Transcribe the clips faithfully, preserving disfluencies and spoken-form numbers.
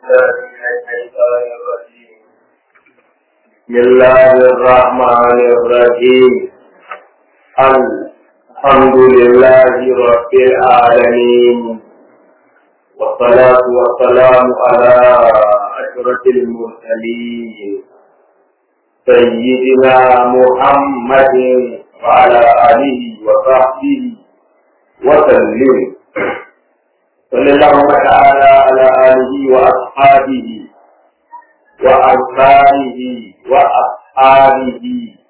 بسم الله الرحمن الرحيم. الحمد لله رب العالمين، والصلاة والسلام على أشرف المرسلين سيدنا محمد وعلى آله وصحبه وسلم. صلى الله تعالى على آله وأصحابه وأنصاره وأصحابه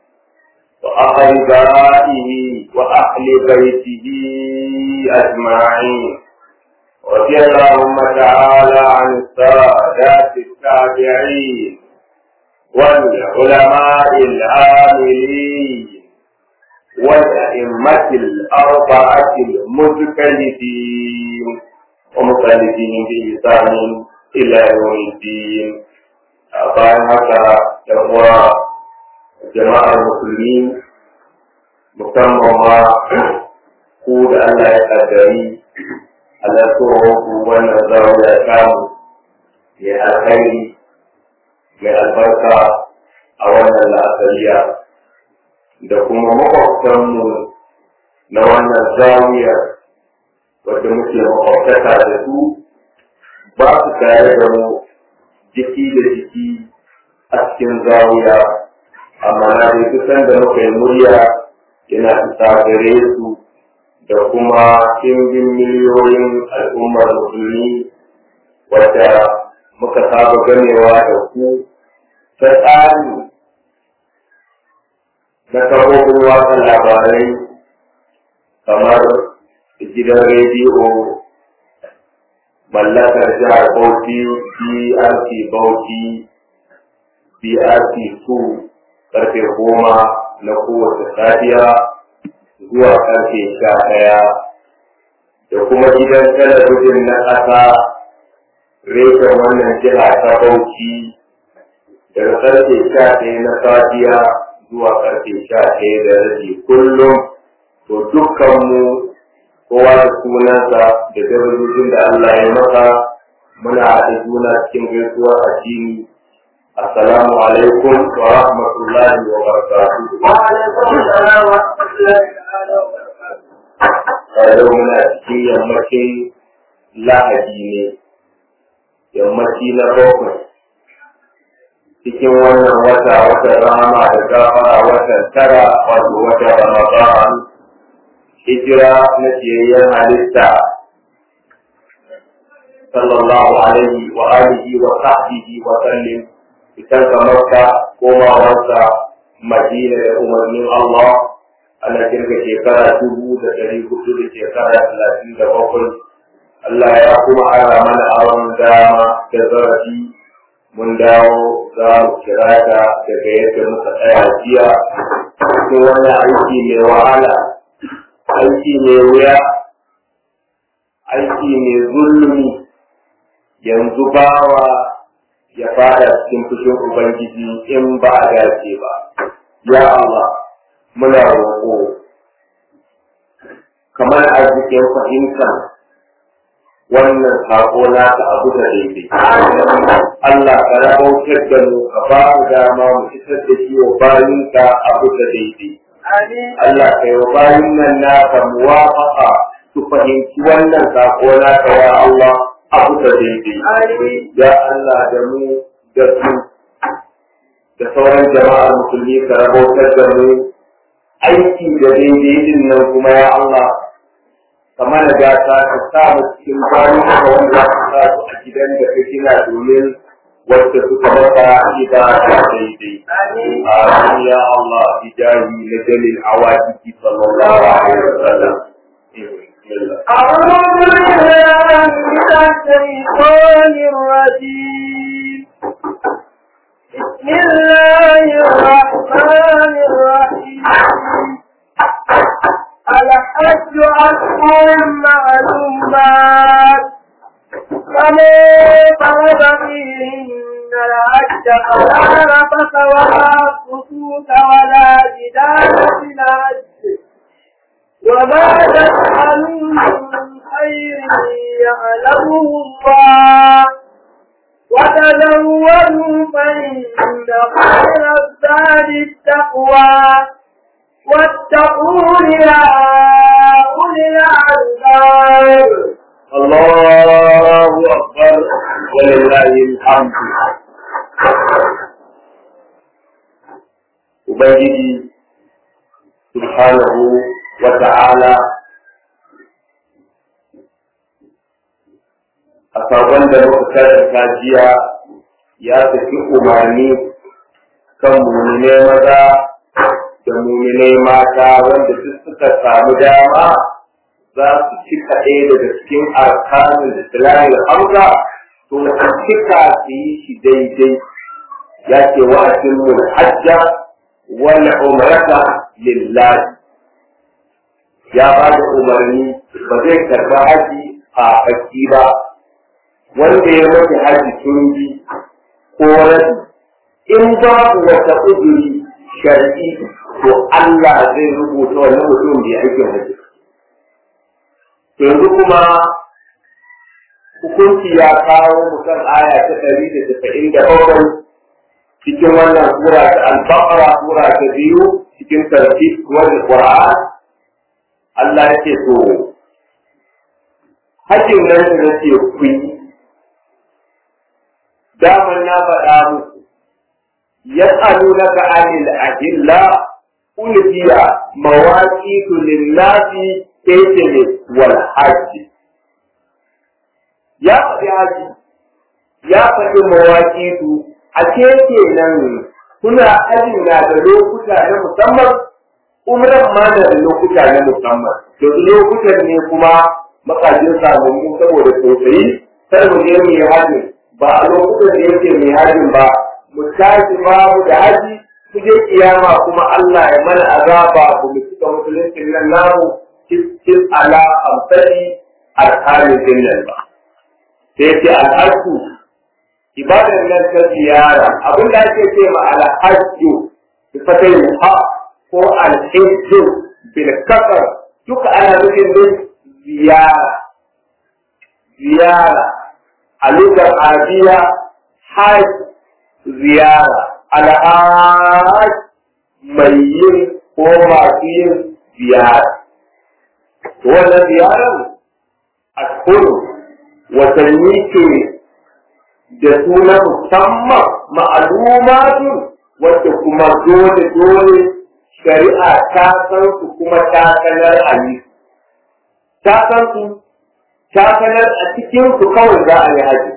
وأقربائه وأهل بيته أجمعين. رضي اللهم تعالى عن السادات التابعين والعلماء العاملين والأئمة الأربعة المجتهدين ومقلدين بإحسان إلى يوم الدين. bayan haka ‘yan uwa jama'ar musulmi musamman ma ku da Allah ya kaddari Allah so ku wannan zawiya samu mai alkhairi mai albarka a wannan la'asariya da kuma makwabtanmu na wannan zawiya wadda muke makwabtaka da su ba su tare da mu jiki da jiki a cikin zawiya, amma na dai kusan da muka yi murya yana fita gare su da kuma ɗimbin miliyoyin al'ummar musulmi wadda muka saba ganewa da ku ta tsari na kafofin watsa labarai kamar gidan rediyo mallakar jihar Bauchi, B R T Bauchi, B R T two karfe goma na kowace safiya zuwa karfe sha ɗaya, da kuma gidan talabijin na ƙasa reshen wannan jiha ta Bauchi daga karfe sha ɗaya na safiya zuwa karfe sha ɗaya da rabi kullum. To dukkanmu kowa da sunansa da darajojin da Allah ya maka muna haɗa juna cikin gaisuwar addini. Assalamu alaikum wa rahmatullahi wa barakatuh. Wa alaikum assalam wa rahmatullahi wa barakatuh. Yau muna cikin yammacin Lahadi ne, yammaci na bakwai cikin wannan wata watan rahama da gafara watan tara wato watan Ramadan. Hijira na ciyayyen halitta sallallahu alaihi wa alihi wa sahbihi wa sallim, fitar da Makka komawarsa Madina da umarnin Allah ana kirga shekara dubu da ɗari hudu da shekara talatin da bakwai. Allah ya kuma ara mana aron dama da zarafi mun dawo za mu kira da daga yadda muka tsaya jiya cikin wannan aiki mai wahala, aiki mai wuya, aiki mai zulmi. Yanzu bawa ya fada cikin fushin Ubangiji in ba a dace ba. Ya Allah, muna roƙo kamar arzikin fahimta wannan saƙo naka abu da daidai. Allah ka rabautar da mu ka ba mu dama mu isar da shi wa bayinka abu da daidai. Allah ka yi wa bayin nan naka muwafaqa su fahimci wannan saƙo naka ya Allah abu da daidai. Ya Allah da mu da su da sauran jama'ar musulmi ka rabautar da mu aiki da daidai din nan kuma ya Allah kamar da gata ka sa mu cikin bayin ka wanda ka sa su a gidan da ka gina domin wacce suka maka ibada daidai. Amin ya Allah bijahi na jalil awajiki sallallahu alaihi wasallam. أعوذ بالله من الشيطان الرجيم. بسم الله الرحمن الرحيم. الحج أشهر معلومات، فمن فرض فيهن الحج فلا رفث ولا فسوق ولا جدال في الحج، وما تفعلوا من خير يعلمه الله، تزودوا فإن خير الزاد التقوى واتقون يا أولي الألباب. الله أكبر ولله الحمد. Ubangiji subhanahu wa ta'ala a sabon da muka karanta jiya ya tafi umarni kan mumine maza da mumine mata wanda duk suka samu dama za su cika ɗaya daga cikin arkanin islamin hamza to su cika su yi shi daidai. Ya ce wa atimul hajja wal umrata lillahi, ya ba da umarni ba zai karba haji a baki ba. Wanda ya mace haji tun bi ko rabi in babu wata uzuri shar'i to Allah zai rubuta wannan mutum da ya aikin haji. Yanzu kuma hukunci ya kawo mutum aya ta ɗari da tasa'in da bakwai cikin wannan sura ta al-Baqara, sura ta biyu cikin tartib wal Qur'an. Allah ya ce to hajjin nan da nake ku yi daman na faɗa muku yas'alunaka 'anil ahilla qul hiya mawaqitu lin-nasi kayfa wal hajj. Ya faɗi haji ya faɗi mawaqitu a ce kenan kuna ajin na da lokuta na musamman, umran ma da lokuta na musamman. To lokutan ne kuma makajin samun saboda tausayi sai mu je mu yi haji ba a lokutan da yake mai hajin ba, mu tashi babu da haji mu je kiyama kuma Allah ya mana azaba ku mu cika musulunci nan namu cikin ala amsali arkanin jinnan ba. Sai ce al'adu ibadar nan ta ziyara abin da ake ce ma al'ajju bi fatai ha ko al-hajju bil kasar duka ana nufin ne ziyara ziyara a lugar arabiya hajj ziyara al-hajj mai yin ko masu yin ziyara. Wannan ziyarar a kudu watanni ke da suna musamman ma'alumatun wacce kuma dole dole shari'a ta san su kuma ta sanar a yi. Ta san su, ta sanar a cikin su kawai za a yi haji.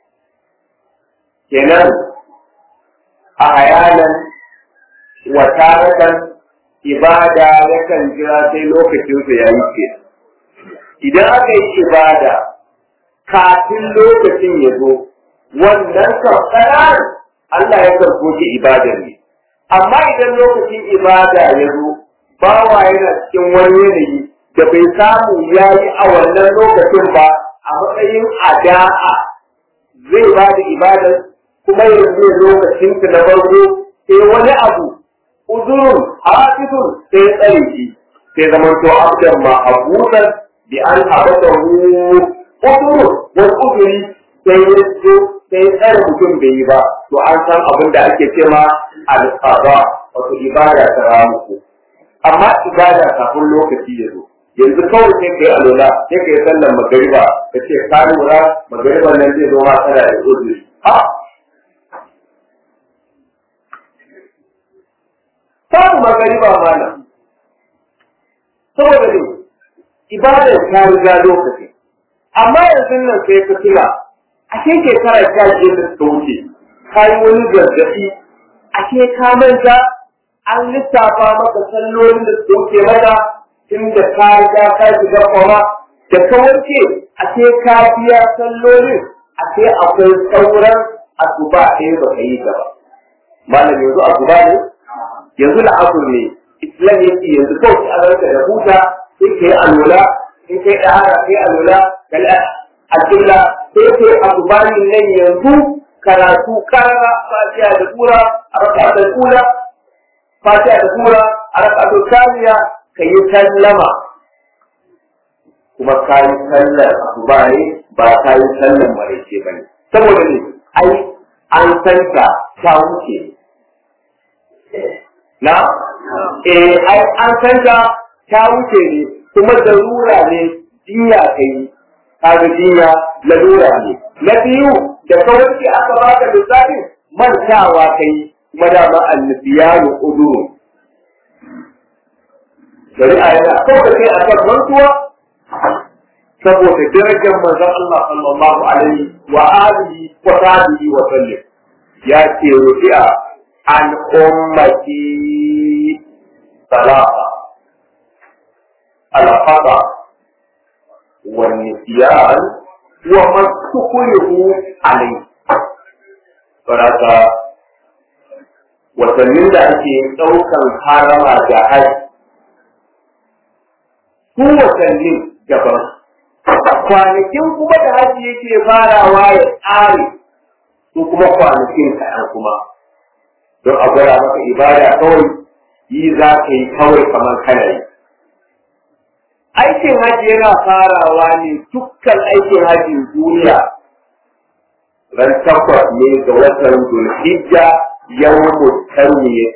Kenan a hayanan watarakan ibada yakan jira sai lokacin su ya yi ke. Idan aka yi ibada kafin lokacin ya zo, wannan sauƙarar Allah ya karɓo ki ibadar ne. Amma idan lokacin ibada ya zo, bawa yana cikin wani yanayi da bai samu ya yi a wannan lokacin ba a matsayin ada'a zai ba da ibadar kuma yanzu lokacin na farko sai wani abu uzurun hafizun sai ya tsare shi sai zaman to abdan ma abudan bi an abadahu uzurun wani uzuri sai ya zo sai tsare mutum bai yi ba to an san abin da ake cema al-qada wato ibada ta ramuku. Amma ibada kafin lokaci ya zo yanzu kawai sai kai alola sai kai sallar magariba ka ce ka lura magariban nan zai zo ma tana da uzuri ha samu magariba mana saboda ne ibadar ta riga lokaci. Amma yanzu nan sai ka tuna a ce shekara ta ce da suka wuce ka yi wani gargaɗi a ce ka manta an lissafa maka sallolin da suka wuce mata inda ka riga ka shiga kwama da ka wuce a ce ka biya sallolin a ce akwai sauran asuba ɗaya ba ka yi ta ba. Malam yanzu asuba ne yanzu la'asur ne islam yake yanzu kawai a ranka da huta sai ka yi alwala in kai ɗahara kai alwala kala alƙilla sai ka yi asubanin nan yanzu karatu karara fatiha da kura a raka da kula fatiha da kura a raka da kariya ka yi sallama kuma ka yi sallar asuba ne ba ka yi sallar maraice ba ne saboda ne ai an santa ta wuce na eh ai an santa ta wuce ne kuma darura ne jinya kai kaga jinya lalura ne na biyu da kawai aka baka lissafin mantawa kai kuma dama annabiyanu uduru shari'a yana kawai kai akan mantuwa saboda darajar manzon Allah sallallahu alaihi wa alihi wa sahbihi wa sallam ya ce rufi'a an ummati salata al-khata wa nisyan wa ma tuqulu alaihi farata watannin da ake ɗaukan harama da haji su watannin gaban kwanakin kuma da haji yake farawa ya tsare su kuma kwanakin kaɗan kuma don a gwada maka ibada kawai yi za ka yi kawai kamar kana yi aikin haji yana farawa ne dukkan aikin hajin duniya ran takwas ne ga watan Zulhijja yawmut tarwiyah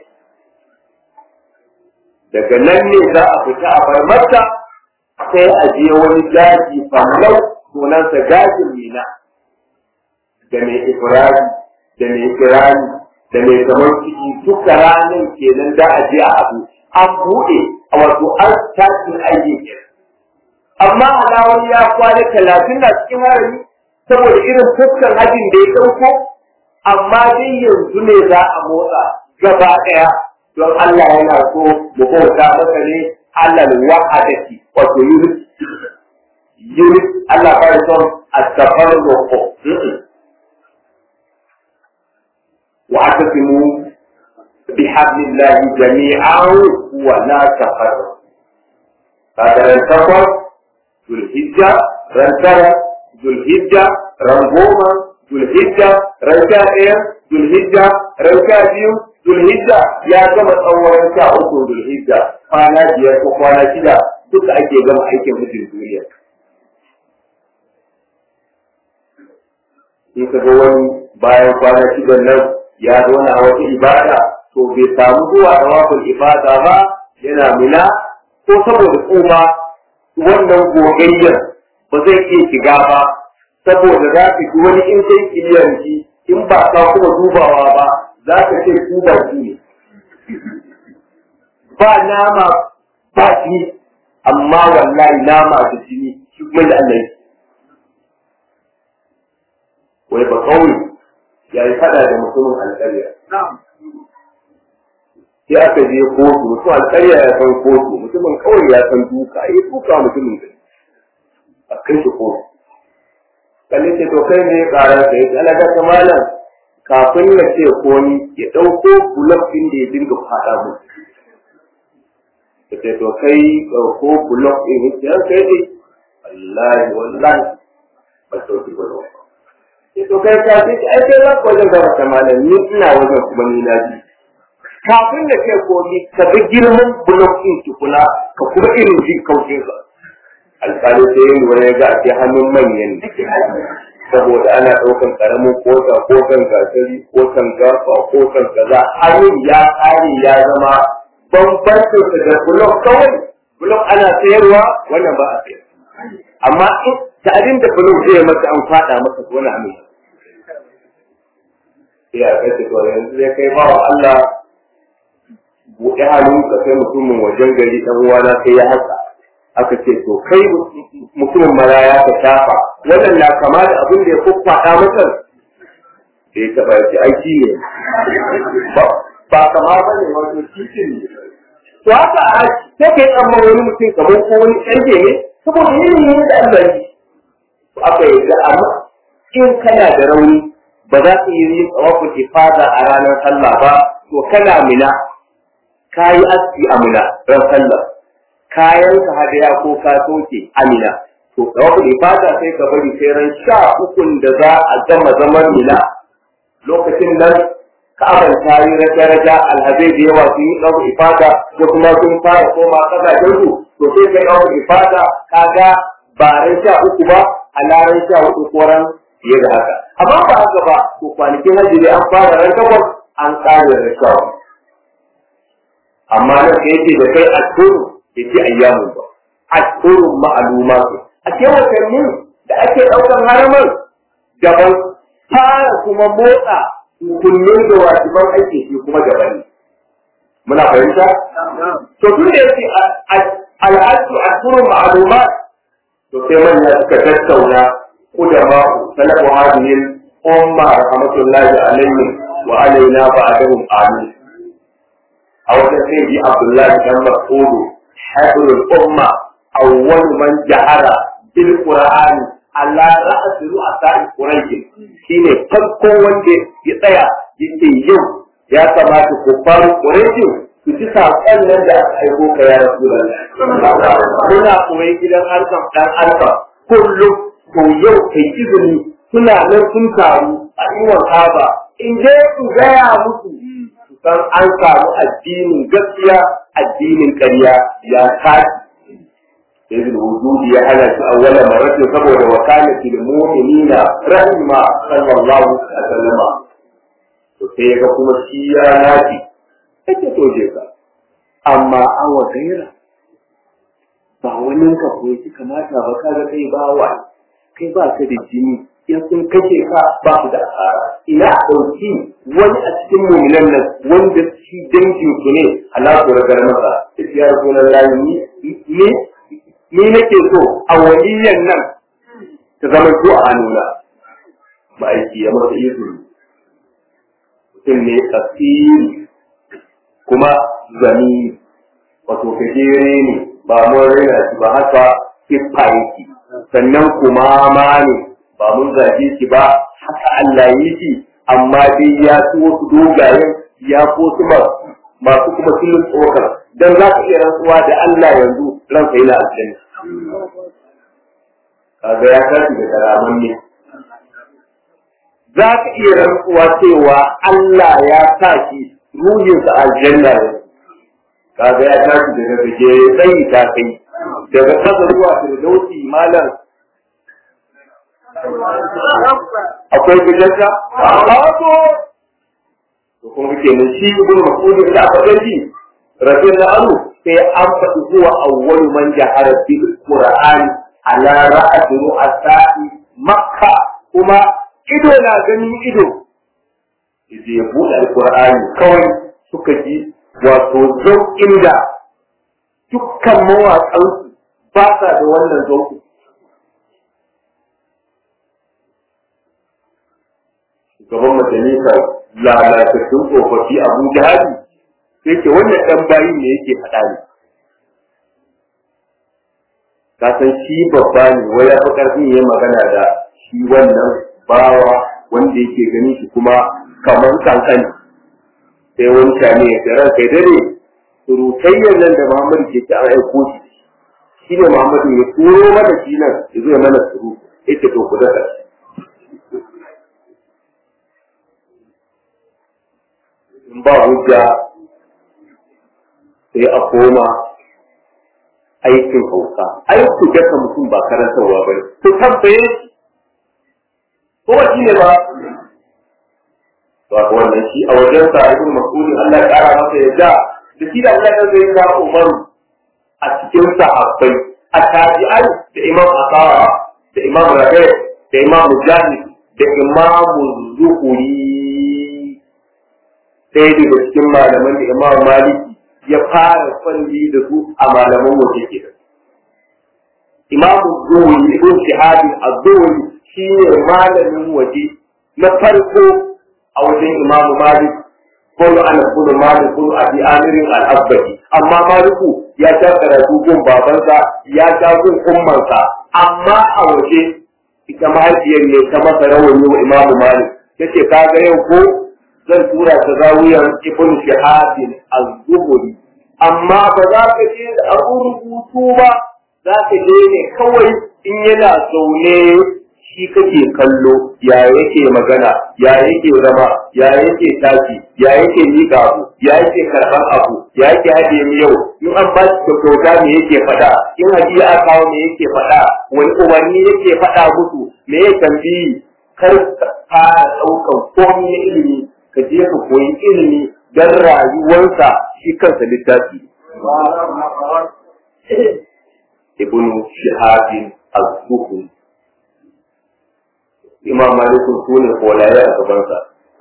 daga nan ne za a fita a bar Makka sai a je wani daji famlau sunansa dajin Mina da mai Ibrahim da mai Kirani da mai zaman ciki duka ranar kenan da a je a abu an buɗe a wato an tashin aiki amma alawar ya kwana talatin na cikin harami saboda irin fuskar hajjin da ya ɗauko amma dai yanzu ne za a motsa gaba ɗaya don Allah yana so mu bauta masa ne alal wahadati wato unit unit Allah ba ya son at-tafarruq wa atasimu bihablillahi jami'an wa la tafarraqu kada takwas Zulhijja ran tara Zulhijja ran goma Zulhijja ran sha ɗaya Zulhijja ran sha biyu Zulhijja ya gama tsawon sha uku Zulhijja kwana biyar ko kwana shida duka ake gama aikin hujjin duniya. In ka ga wani bayan kwana shidan nan ya zauna wata ibada to bai samu zuwa da wakil ibada ba yana mina ko saboda tsoma wannan gogayyar ba zai iya shiga ba saboda za ka ji wani in kai kiliyanci in ba ka kuma dubawa ba za ka ce su ba su ne ba nama ba shi amma wallahi nama da jini shi kuma da Allah wai ba kawai ya yi fada da mutumin alƙarya sai aka je kotu mutum alƙarya ya san kotu mutumin kawai ya san duka ya duka mutumin da a kai shi kotu kalli ce to kai ne ƙarar ka ya alaga ta malam kafin ya ce ko ni ya ɗauko bulok ɗin da ya dinga faɗa mu ya ce to kai ɗauko bulok ɗin ya kai ne wallahi wallahi ba sauki ba ba ya to kai ka ce ai kai za ka wajen gaba ta malam ni ina wajen kuma ni na ji kafin ya ce ko ni ka bi girman bulok ɗin tukuna ka kuma irin jin kaucin sa alƙali sai yin wani ga a ce hannun manyan saboda ana ɗaukan ƙaramin kota kotan gasari kotan gafa kotan kaza hannun ya tsari ya zama bambancin da bulok kawai bulok ana sayarwa wannan ba a sayar amma in ta abin da bulok zai masa an faɗa masa wani amin sai a kai to yanzu zai kai bawa Allah buɗe hannun ka kai mutumin wajen gari ɗan uwana sai ya haka aka ce to kai mutumin maraya ka shafa wannan na kama da abin da ya kukwaɗa masa da ya taɓa yake aiki ne ba kama ba ne wato cikin ne to haka a sai kai amma wani mutum kamar ko wani ƙarfe ne saboda yin yin da Allah yi to aka yi da amma in kana da rauni ba za ka yi yin tsawafin ifada a ranar sallah ba to kana mina ka yi aski a mina ran sallah kayan ka hadaya ko ka soke amina to tawaful ifada sai ka bari sai ran sha ukun da za a gama zaman mina lokacin nan ka'aban tayi raja alhazai da yawa sun yi tawaful ifada ko kuma sun fara koma kasashen su to sai ka tawaful ifada kaga ba ran sha uku ba a ran sha uku ko ran fiye da haka amma ba haka ba to kwanakin hajji dai an fara ran takwas an ƙare da shawa amma nan sai yake da kai ashuru yake ayyamu ba ashuru ma'aluma a ce watannin da ake ɗaukar haramar daban fara kuma motsa kullum da wajiban ake shi kuma daban muna fahimta to tun da yake al'adu ashuru ma'aluma to sai manya suka tattauna kudama salafu hadhihi umma rahmatullahi alaihim wa alaina ba'dahum amin a wajen sai ji Abdullahi dan Mas'ud habrul umma awwal man jahara bil qur'ani ala ra's ru'asa quraish shine farkon wanda ya tsaya yake yau ya kamata ku faru quraish ku ji sakon nan da aka aiko ka ya Rasulullah kuna koyi gidan harkar dan harka kullum to yau kai izini suna nan sun taru a iwan haba in je ku gaya musu san an samu addinin gaskiya addinin ƙarya ya tashi sai wujudi ya hana shi awwala marati saboda wakalati lil mu'minina rahima sallallahu alaihi wasallam to sai ga kuma shi ya naci kake to je ka amma an wa gaira ba wani ka koyi kamata ba kaga kai ba wa kai ba ka da jini in sun kashe ka ba su da asara ina ɗauki wani a cikin mu'minan nan wanda shi dangin su ne Allah ko ragar masa ya Rasulullahi ni ni ni nake so a waliyan nan ta zama ko a hannuna ma'aiki ya masa izini mutum ne tsiri kuma zani wato gajere ne ba mun raina shi ba haka siffa yake sannan kuma ma ne ba mun zage shi ba haka Allah yi shi amma dai ya ci wasu dogayen ya ko su masu kuma filin tsokar dan za ka iya rantsuwa da Allah yanzu ranka yana aljanna kaga ya tashi da karaman ne za ka iya rantsuwa cewa Allah ya sa shi ruhinsa aljanna ne kaga ya tashi daga gajere tsayi ta kai daga kasa zuwa firdausi malam akwai gajarta a wato to kuma kake nan shi ibn mas'ud da aka gani radiyallahu anhu sai an faɗi zuwa awwalu man jahara bil qur'ani ala ra'ati ru'asa'i makka kuma ido na ganin ido idan ya buɗe alqur'ani kawai suka ji wato zauƙin da dukkan mawaƙansu ba sa da wannan zauƙin gaban majalisa lalatattun tsofaffi abu jihadi sai ke wannan ɗan bayi ne yake faɗa ne ka san shi babba ne wai ya fi ƙarfin ya magana da shi wannan bawa wanda yake gani shi kuma kamar kankani sai wani shane ya tsara kai dare surutayyar nan da Muhammadu ke ci an aiko shi shi ne Muhammadu ya turo mana shi nan ya zo ya mana suru ita to ku daga in ba hujja sai a koma aikin hauka aikin gasa mutum ba karantarwa ba ne ku tambaye shi ko shi ne ba ba wannan shi a wajen sa ibn mas'ud Allah ya kara masa yadda da shi da Allah ya zai ga Umar a cikin sahabbai a tabi'ai da Imam Asara da Imam Rabi da Imam Mujahid da Imam Zuhuri sai daga cikin malaman da Imam Maliki ya fara kwalli da su a malaman waje ke Imam Zuhuri ibn Shihab az-Zuhri shi ne malamin waje na farko a wajen Imam Malik ko ana kuma Malik ko Abi Amir al-Asbahi amma Maliku ya ta karatu gun babansa ya ta gun ummansa amma a waje ita mahaifiyar ne ta masa rawani wa Imam Malik yace kaga yau ko zan tura ta zawiyar Ibn Shihab az-Zuhri amma ba za ka je da abu rubutu ba za ka je ne kawai in yana zaune shi kake kallo ya yake magana ya yake zama ya yake tashi ya yake miƙa abu ya yake karɓar abu ya yake haɗe mu yau in an ba shi kyauta me yake faɗa in hadiya aka kawo me yake faɗa wani umarni yake faɗa musu me ya tambayi kar ka fara ɗaukan komai na ilimi ka je ka koyi ilimi don rayuwarsa shi kansa littafi. Ibn Shihabin az-Zuhri Imam Malik sune kolaye a gabansa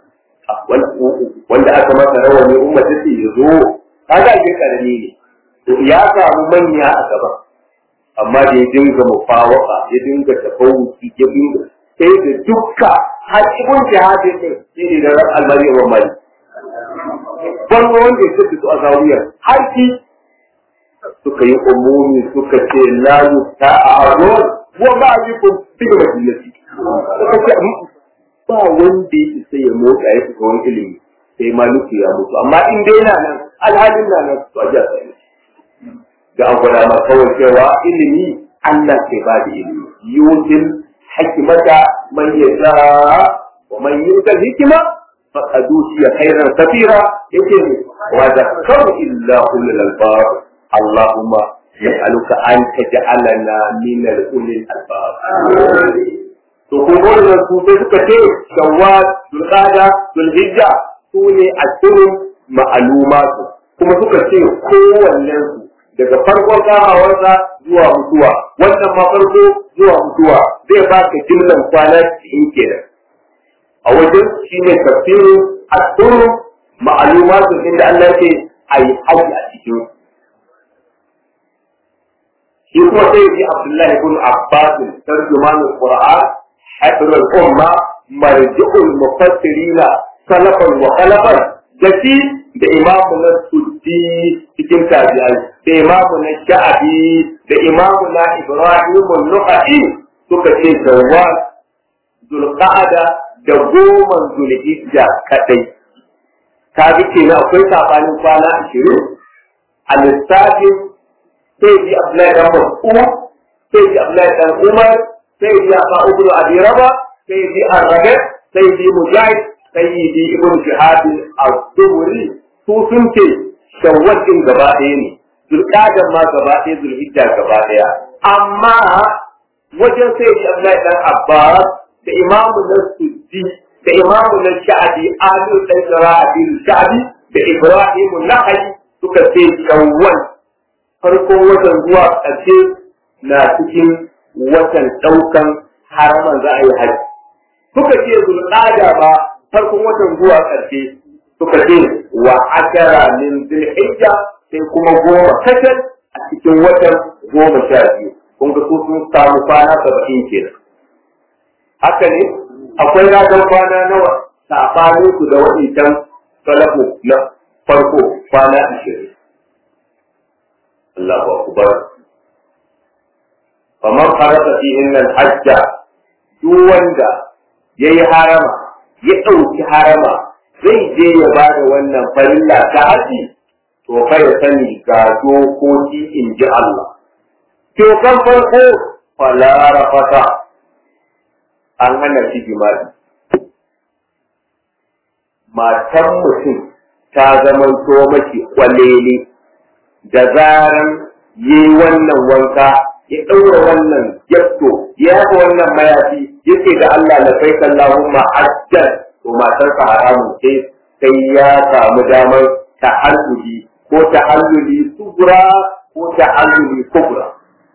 wanda aka masa rawani ummata ce yazo kaga ke karami ne ya samu manya a gaba amma da ya dinga mufawaka ya dinga tafawuki ya dinga sai da dukka har Ibn Shihabin ne da al-Mari wa Mali ban wanda ya tafi su a zawiyar har ki suka yi umumi suka ce la yusta'arun wa ma bikum bi majlisi suka ce ba wanda ya isa ya motsa ya fita wani ilimi sai maliki ya mutu amma in dai yana nan alhalin na nan to ajiya sai ga an gwada ma kawai cewa ilimi Allah ke ba da ilimi yutil hikmata man yasha wa man yutil hikma faqad utiya khairan kathira yake wa zakaru illa ulul albab اللهم يسألك أن تجعلنا من الأولي الألباب. تقولون الرسول كتير شوال ذو ذو الحجة سوني أشهر معلومات كما تكتير kowannen daga farkon kamawarsa zuwa mutuwa wannan ma farko zuwa mutuwa zai baka jimlan kwana cikin kenan a wajen shine tafsirin ashhur ma'lumatu inda Allah ya ce ai haji a cikin يقول سيدي عبد الله بن عباس ترجمان القرآن حبر الأمة مرجع المفسرين سلفا وخلفا جسي بإمامنا السدي في تابعي بإمامنا الشعبي بإمامنا إبراهيم النخعي سكتي زوال ذو القعدة دوما ذو الحجة كتي كابتي نأخذ سابعني فانا عشرين السادس sai ji Abdullahi dan Mas'ud sai ji Abdullahi dan Umar sai ji Abu Ibn Abi Rabah sai ji Ar-Rabi' sai ji Mujahid sai ji Ibn Shihab az-Zuhri su sun ce Shawwal din gaba ɗaya ne Zulqa'dah ma gaba ɗaya Zulhijja gaba ɗaya amma wajen sai ji Abdullahi dan Abbas da Imam Nasuddi da Imam Sha'bi Amir dan Zara'i Sha'bi da Ibrahim an-Nakhai suka ce Shawwal farkon watan zuwa ƙarshe na cikin watan ɗaukan haraman za a yi haji. Suka ce zulƙada ba farkon watan zuwa ƙarshe suka ce wa ashara min zulhijja sai kuma goma kacal a cikin watan goma sha biyu. Kun ga su sun samu kwana saba'in kenan. Haka ne akwai ranar kwana nawa saɓanin su da waɗancan salafu na farko kwana ashirin. الله أكبر فمن خرج فيهن الحج دواندا yayi harama ya ɗauki harama zai je ya ba da wannan farilla ta haji to kai ya sani ga dokoki in ji Allah to kan farko fala rafata an hana shi jima'i matan mutum ta zama to maki kwalele da zaran yi wannan wanka ya ɗaura wannan yatto ya yafa wannan mayafi yake da Allah la kai Allahumma hajjan to matar sa haramun sai sai ya samu damar tahalluli ko tahalluli sugura ko tahalluli kubra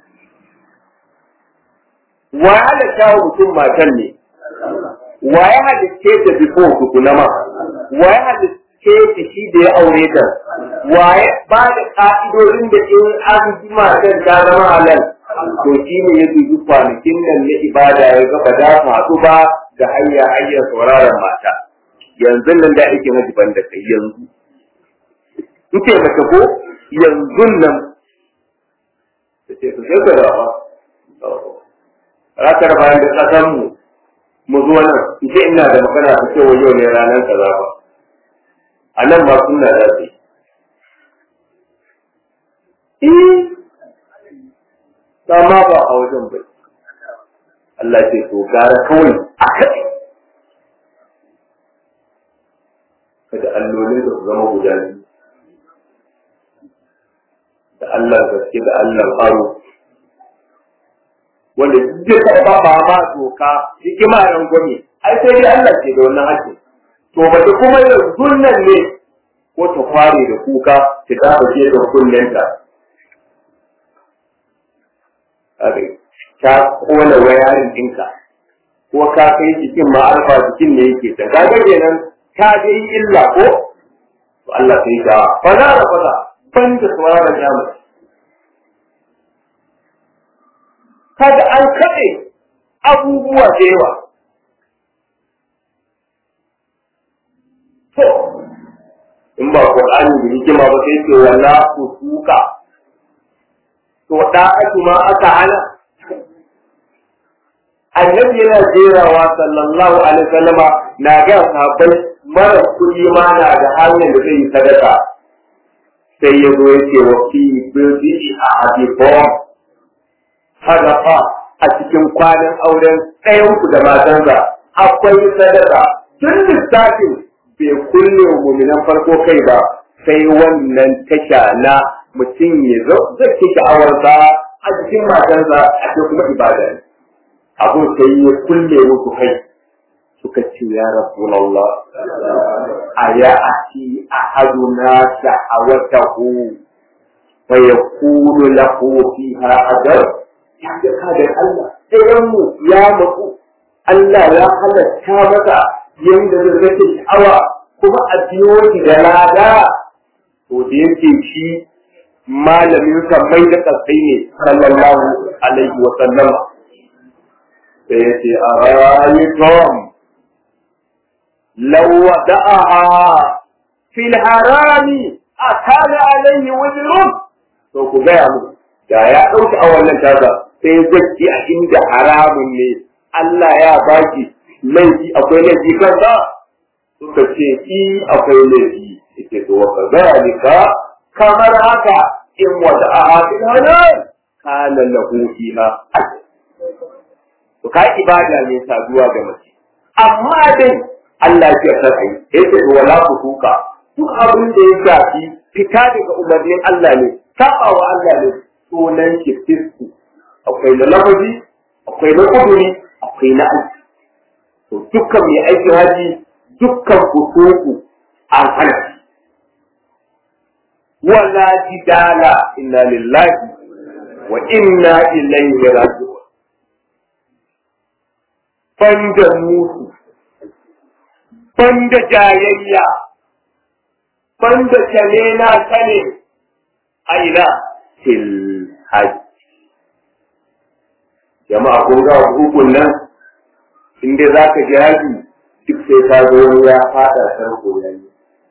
wa ala shawo mutum matan ne wa ya halice ta bifo tukuna ma wa ya halice ke ta shi da ya aure ta waye ba da ka'idodin da in an ji matan ta zama halal to shi ne ya dubi kwanakin nan na ibada ya ga ba za su haɗu ba da hanya hanyar sauraron mata yanzu nan da ake maji ban da kai yanzu kuke maka ko yanzu nan da ce su sai ka raba ratar bayan da kasan mu mu zo nan in ce ina da magana ta ce wa yau ne ranar kaza ba a nan ba suna da su eh sama ba a wajen bai Allah ce to gara kawai a kaɗai kada allolin da su zama guda biyu da Allah gaske da Allah faro wanda duk duka ba ba ma doka hikima ran gwami ai sai dai Allah ke da wannan hakki to ba ta kuma yin sunnan ne ko ta fare da kuka ta dafa je da kullenta abe ta kona wayarin dinka ko ka kai jikin ma alfa jikin ne yake ta kaga kenan ta ga illa ko to Allah sai ka fada da fada ban da sauraron jama'a kaga an kaɗe abubuwa da yawa. To, in ba Ƙur'ani da hikima ba sai ce walla ku suka, to ɗa'atu ma aka hana. Annabi yana jerawa sallallahu alaihi wasallama na ga sahabbai mara kuɗi ma na da hanyar da zai yi sadaka. Sai ya zo ya ce wa fi birni a hadifon sadaqa a cikin kwanan auren ɗayanku da matansa akwai sadaka tun lissafin bai kulle muminan farko kai ba sai wannan tasha na mutum ya zo zai ci sha'awarsa a cikin matansa a cikin kuma ibada ne abin sai ya kulle musu kai suka ce ya Rasulullah a ya ati ahaduna sha'awatahu wa yakunu lahu fiha ajr ya ga kadar Allah ɗayanmu ya matsu Allah ya halatta masa yadda zai rage sha'awa kuma a biyo shi da lada to da yake shi malamin sa mai da kasai ne sallallahu alaihi wa sallama sai ya ce a rayutom law wada'aha fil harami akala alaihi wajrun to ku gaya mu da ya ɗauki a wannan tasa sai zaki a inda haramun ne Allah ya baki laifi akwai laifi kansa suka ce i akwai laifi yake to wa kadhalika kamar haka in wada ahadin halal kana lahu fiha ajr to kai ibada ne saduwa ga mace amma dai Allah ya tsara yi yake to wala kuka duk abin da ya shafi fita daga umarnin Allah ne saba wa Allah ne sunan shi fisku akwai na lafazi akwai na kuduri akwai na aiki to dukkan mai aikin haji dukkan kusuku an hana shi wala jidala inna lillahi wa inna ilaihi raji'un banda musu banda jayayya banda tane na tane aina til haji jama'a kun ga hukun nan in dai za ka ji haji duk sai ka zo ya fada sarko yayi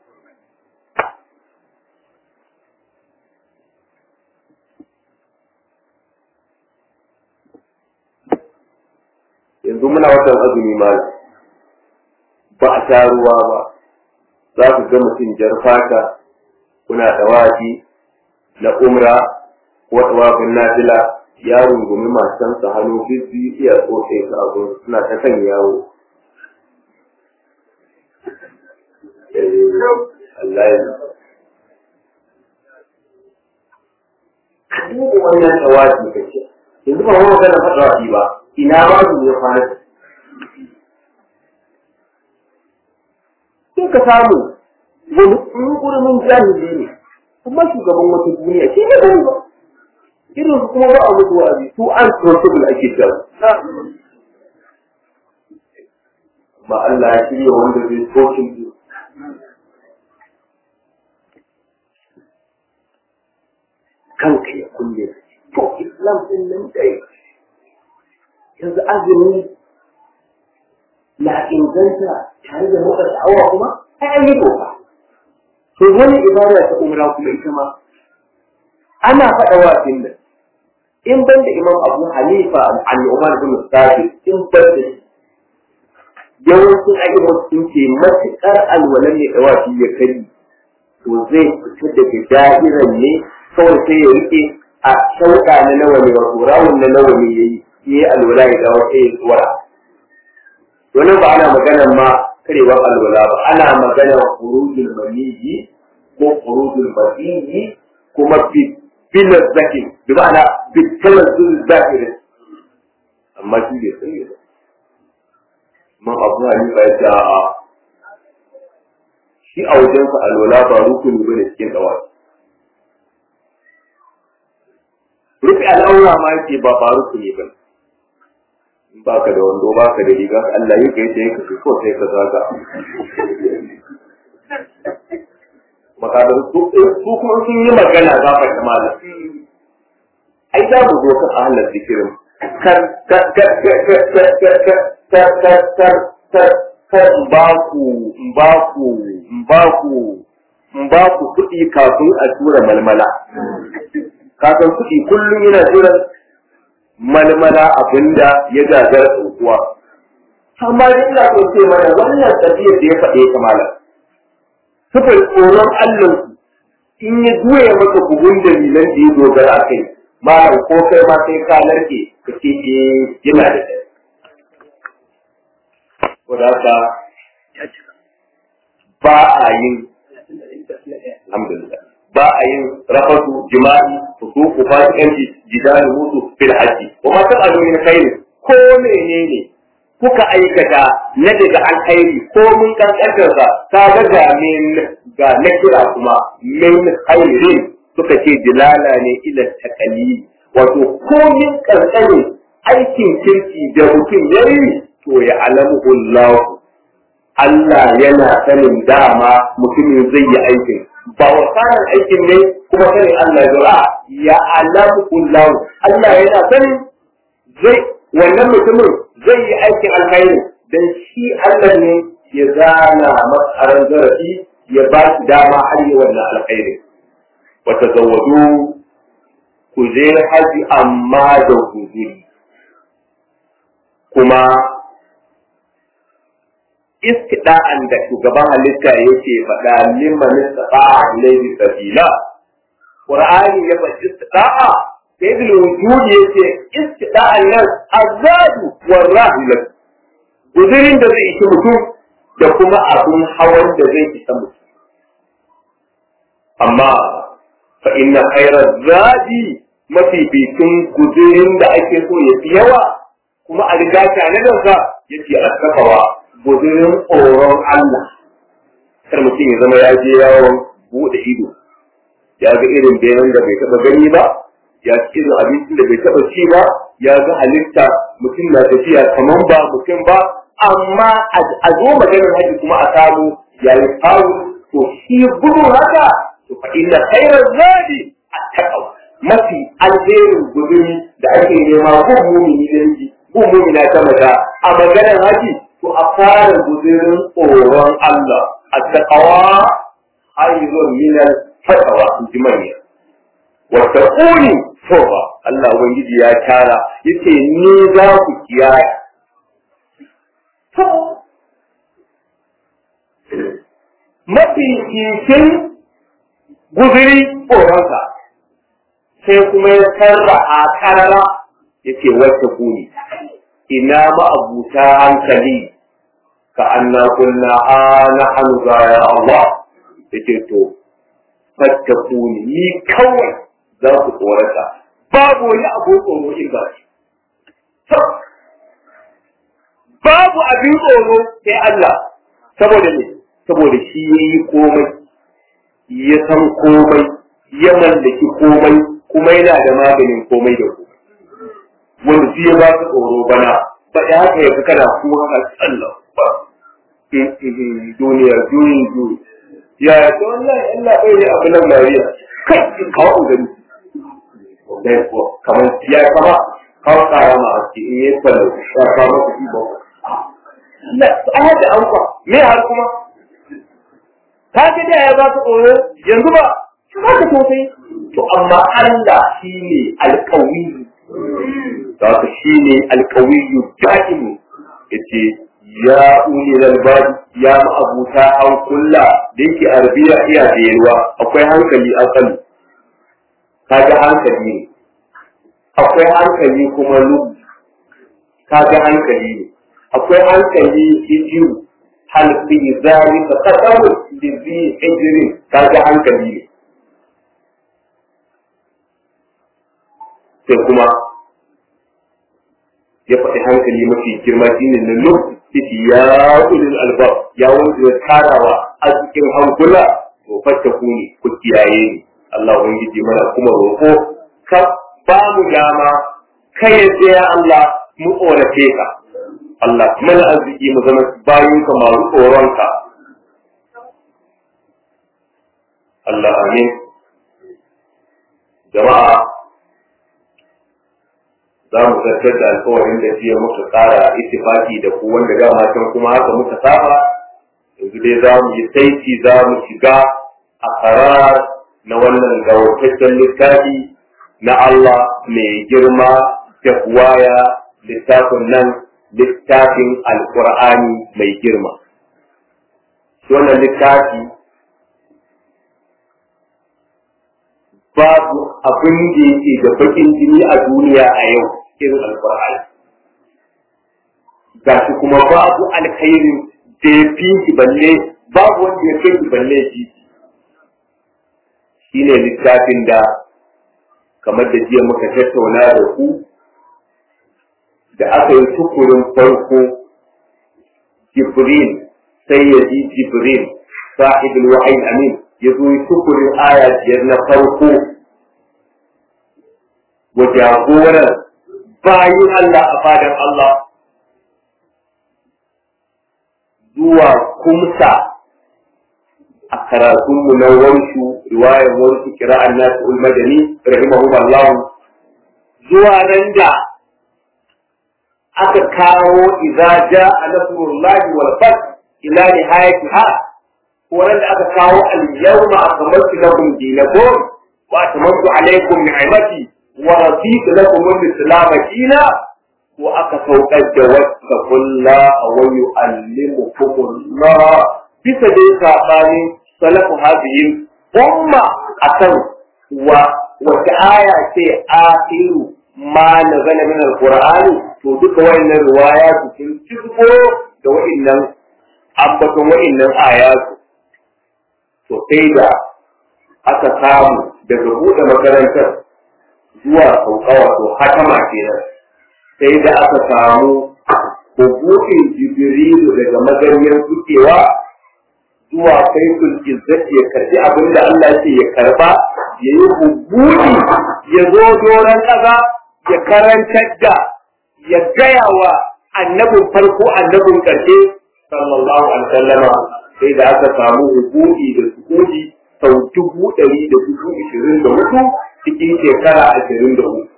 yanzu muna watan azumi ma ba a sha ruwa ba za ku ga mutum jar fata kuna tawafi na umra ko tawafin nafila ya rungumi matansa hannu biyu iya tsotse su a gurin suna ta kan yawo. Allah ya ka duba wannan tawafi kake yanzu ba wani magana fa tawafi ba ina ba su ya fara sai ka samu wani ƙungurumin jahili ne kuma shugaban wata duniya shi ne gani ba irin su kuma ba a mutu wa'azi su an trustable ake cewa ba Allah ya shirya wanda zai sokin su kanka ya kulle to Islam din nan dai yanzu azumi na inganta tare da motsa sha'awa kuma ai an yi doka to wani ibada ta umra kuma ita ma ana faɗa wa nan in ban da Imam Abu Hanifa al-Umar bin Sa'id in ban da yawancin ayyukan sun ce matuƙar alwalan ne da wafi ya kai to zai fita daga da'iran ne kawai sai ya rike a shauɗa na nawa ne wato rawun na nawa ne yayi yayi alwala ya dawo sai ya tsora wannan ba ana maganar ma karewar alwala ba ana maganar khurujul maniyyi ko khurujul badiyyi kuma fi bilar zakin bi ma'ana bi talazzul zakir amma shi bai sani ba man abu hanifa ya ce a'a shi a wajensa alwala ba rukuni bane cikin dawaki rufe al'aura ma yake ba ba rukuni bane in baka da wando baka da riga Allah yake sai ka ko sai ka zaga makadar su su kuma sun yi magana za ka ta malam ai za mu zo kan ahlar zikirin kar kar kar kar kar kar kar kar kar kar kar ba ku ba ku ba ku ba ku kuɗi kafin a tura malmala kafin kuɗi kullum yana tura malmala abinda ya gagara tsokuwa amma ina so ce mana wannan tafiyar da ya faɗe ta malam sufar tsoron Allah in ya juya maka buhun dalilan da ya dogara a kai malam ko kai ma sai ka narke ka ce eh yana da kai wadaka ba a yin alhamdulillah ba a yin rafatu jima'i fusuku fasikanci jidalu mutu fil haji wa ma ta'alu min khairin ko menene kuka aikata na daga alkhairi ko mun kankantar sa ka ga ga min ga na kira kuma min khairin suka ce dilala ne ila takalli wato ko min kankanin aikin kirki da mutum yayi to ya alamu Allah Allah yana sanin dama mutumin zai yi aikin ba wasanan aikin ne kuma sanin Allah ya ya alamu Allah Allah yana sanin zai wannan mutumin zai yi aikin alkhairi dan shi Allah ne ya zana masaran zarafi ya ba shi dama har yi wannan alkhairi wa tazawwadu ku je haji amma da guzuri kuma istida'an da shugaban halitta yake faɗa liman istata'a ilayhi sabila Qur'ani ya faɗi istida'a sai bil wujud yace istida'an nas azadu warahila gudurin da zai yi mutum da kuma abun hawan da zai isa mutum amma fa inna khayra zadi mafi bitin gudurin da ake so ya fi yawa kuma a riga tare da sa yace attaqwa gudurin tsoron Allah kar mutum ya zama ya je yawon bude ido ya ga irin bayan da bai taba gani ba ya ci irin abincin da bai taba ci ba ya ga halitta mutum na tafiya kaman ba mutum ba amma a zo maganar haji kuma a samu ya yi faru to shi gudu haka to fa inna khairaz zadi at-taqwa mafi alherin guduri da ake nema ko mumini da miji ko mumina ta mata a maganar haji to a fara gudurin tsoron Allah at-taqwa ayyun min al-fatwa jimaniya wa taquni toba Allah ubangiji ya tara yace ni za ku kiyaye mafi cikin guduri tsoronsa sai kuma ya sarra a karara yace wata kuni ina ma'abuta hankali ka anna kunna ana hanza ya Allah yace to fattakuni ni kawai za ku tsorata babu wani abu tsoro in ba shi babu abin tsoro sai Allah saboda ne saboda shi yayi komai ya san komai ya mallaki komai kuma yana da maganin komai da komai wanda shi ya ba ka tsoro bana ba ya haka ya fi kana kuma a Allah ba duniya duniya duniya ya ya to wallahi Allah bai da abin nan Mariya kai in kawo gani dai ko kamar ya kama kawo kara ma a cikin in yi falau ya kawo maka shi ba na a da an kwa me har kuma ka ga da ya ba ka tsoro yanzu ba ka ka sosai to amma Allah shine alƙawi da ka shine alƙawi da'imu yace ya uli lalbab ya ma'abuta an kulla da yake arabiya iya da yalwa akwai hankali akali kaga hankali ne akwai hankali kuma lu kaga hankali ne akwai hankali hijiru hal fi zalika qadaru bi zi hijri kaga hankali ne sai kuma ya faɗi hankali mafi girma shine na lokaci ya ulul albab ya wanda ya tarawa a cikin hankula to fatta ku ne ku kiyaye ni Allah ubangiji mana kuma roƙo ka ba mu dama kai ya Allah mu tsorace ka Allah mana arziki mu zama bayin ka masu tsoronka Allah amin jama'a za mu zartar da alkawarin da jiya muka tsara ittifaki da ku wanda dama can kuma haka muka saba yanzu dai za mu yi saiti za mu shiga a karar na wannan gawataccen littafi na Allah mai girma da kuwaya littafin nan littafin alkur'ani mai girma wannan littafi babu abin da yake da bakin jini a duniya a yau irin alkur'ani ga shi kuma babu alkhairin da ya fi shi balle babu wanda ya fi shi balle shi shi ne littafin da kamar da jiya muka tattauna da ku da aka yi tukurin farko jibril sai ya ji jibril sahibul wahyi amin ya zo yi tukurin aya biyar na farko wa jagoran bayin Allah a fadan Allah zuwa kumsa a karatunmu na warshu riwayar warshu kira'an nasu ulmadani rahimahullah zuwa nan da aka kawo idza ja'a nasrullahi wal fath ila nihayatiha ورد أتكاو اليوم أكملت لكم دينكم وأتممت عليكم نعمتي ورضيت لكم الإسلام دينا وأكثوا قد واتقوا الله ويعلمكم الله بسبب ساباني سلف هذه الأمة أتوا وتآية آخر ما نزل من القرآن تودك وإن الروايات تنتظر وإن أبقى وإن الآيات to sai da aka samu daga buɗe makarantar zuwa sauka wato hatama kenan sai da aka samu hubutin jibrilu daga maganiyar dukewa zuwa kaitul izzati ya karbi abin da Allah ce ya karba ya yi hubuti ya zo doron ƙasa ya karantar da ya gaya wa annabin farko annabin ƙarshe sallallahu alaihi wasallama sai da aka samu hukumi da sukuni sau dubu ɗari da dubu ishirin da hudu cikin shekara ashirin da hudu.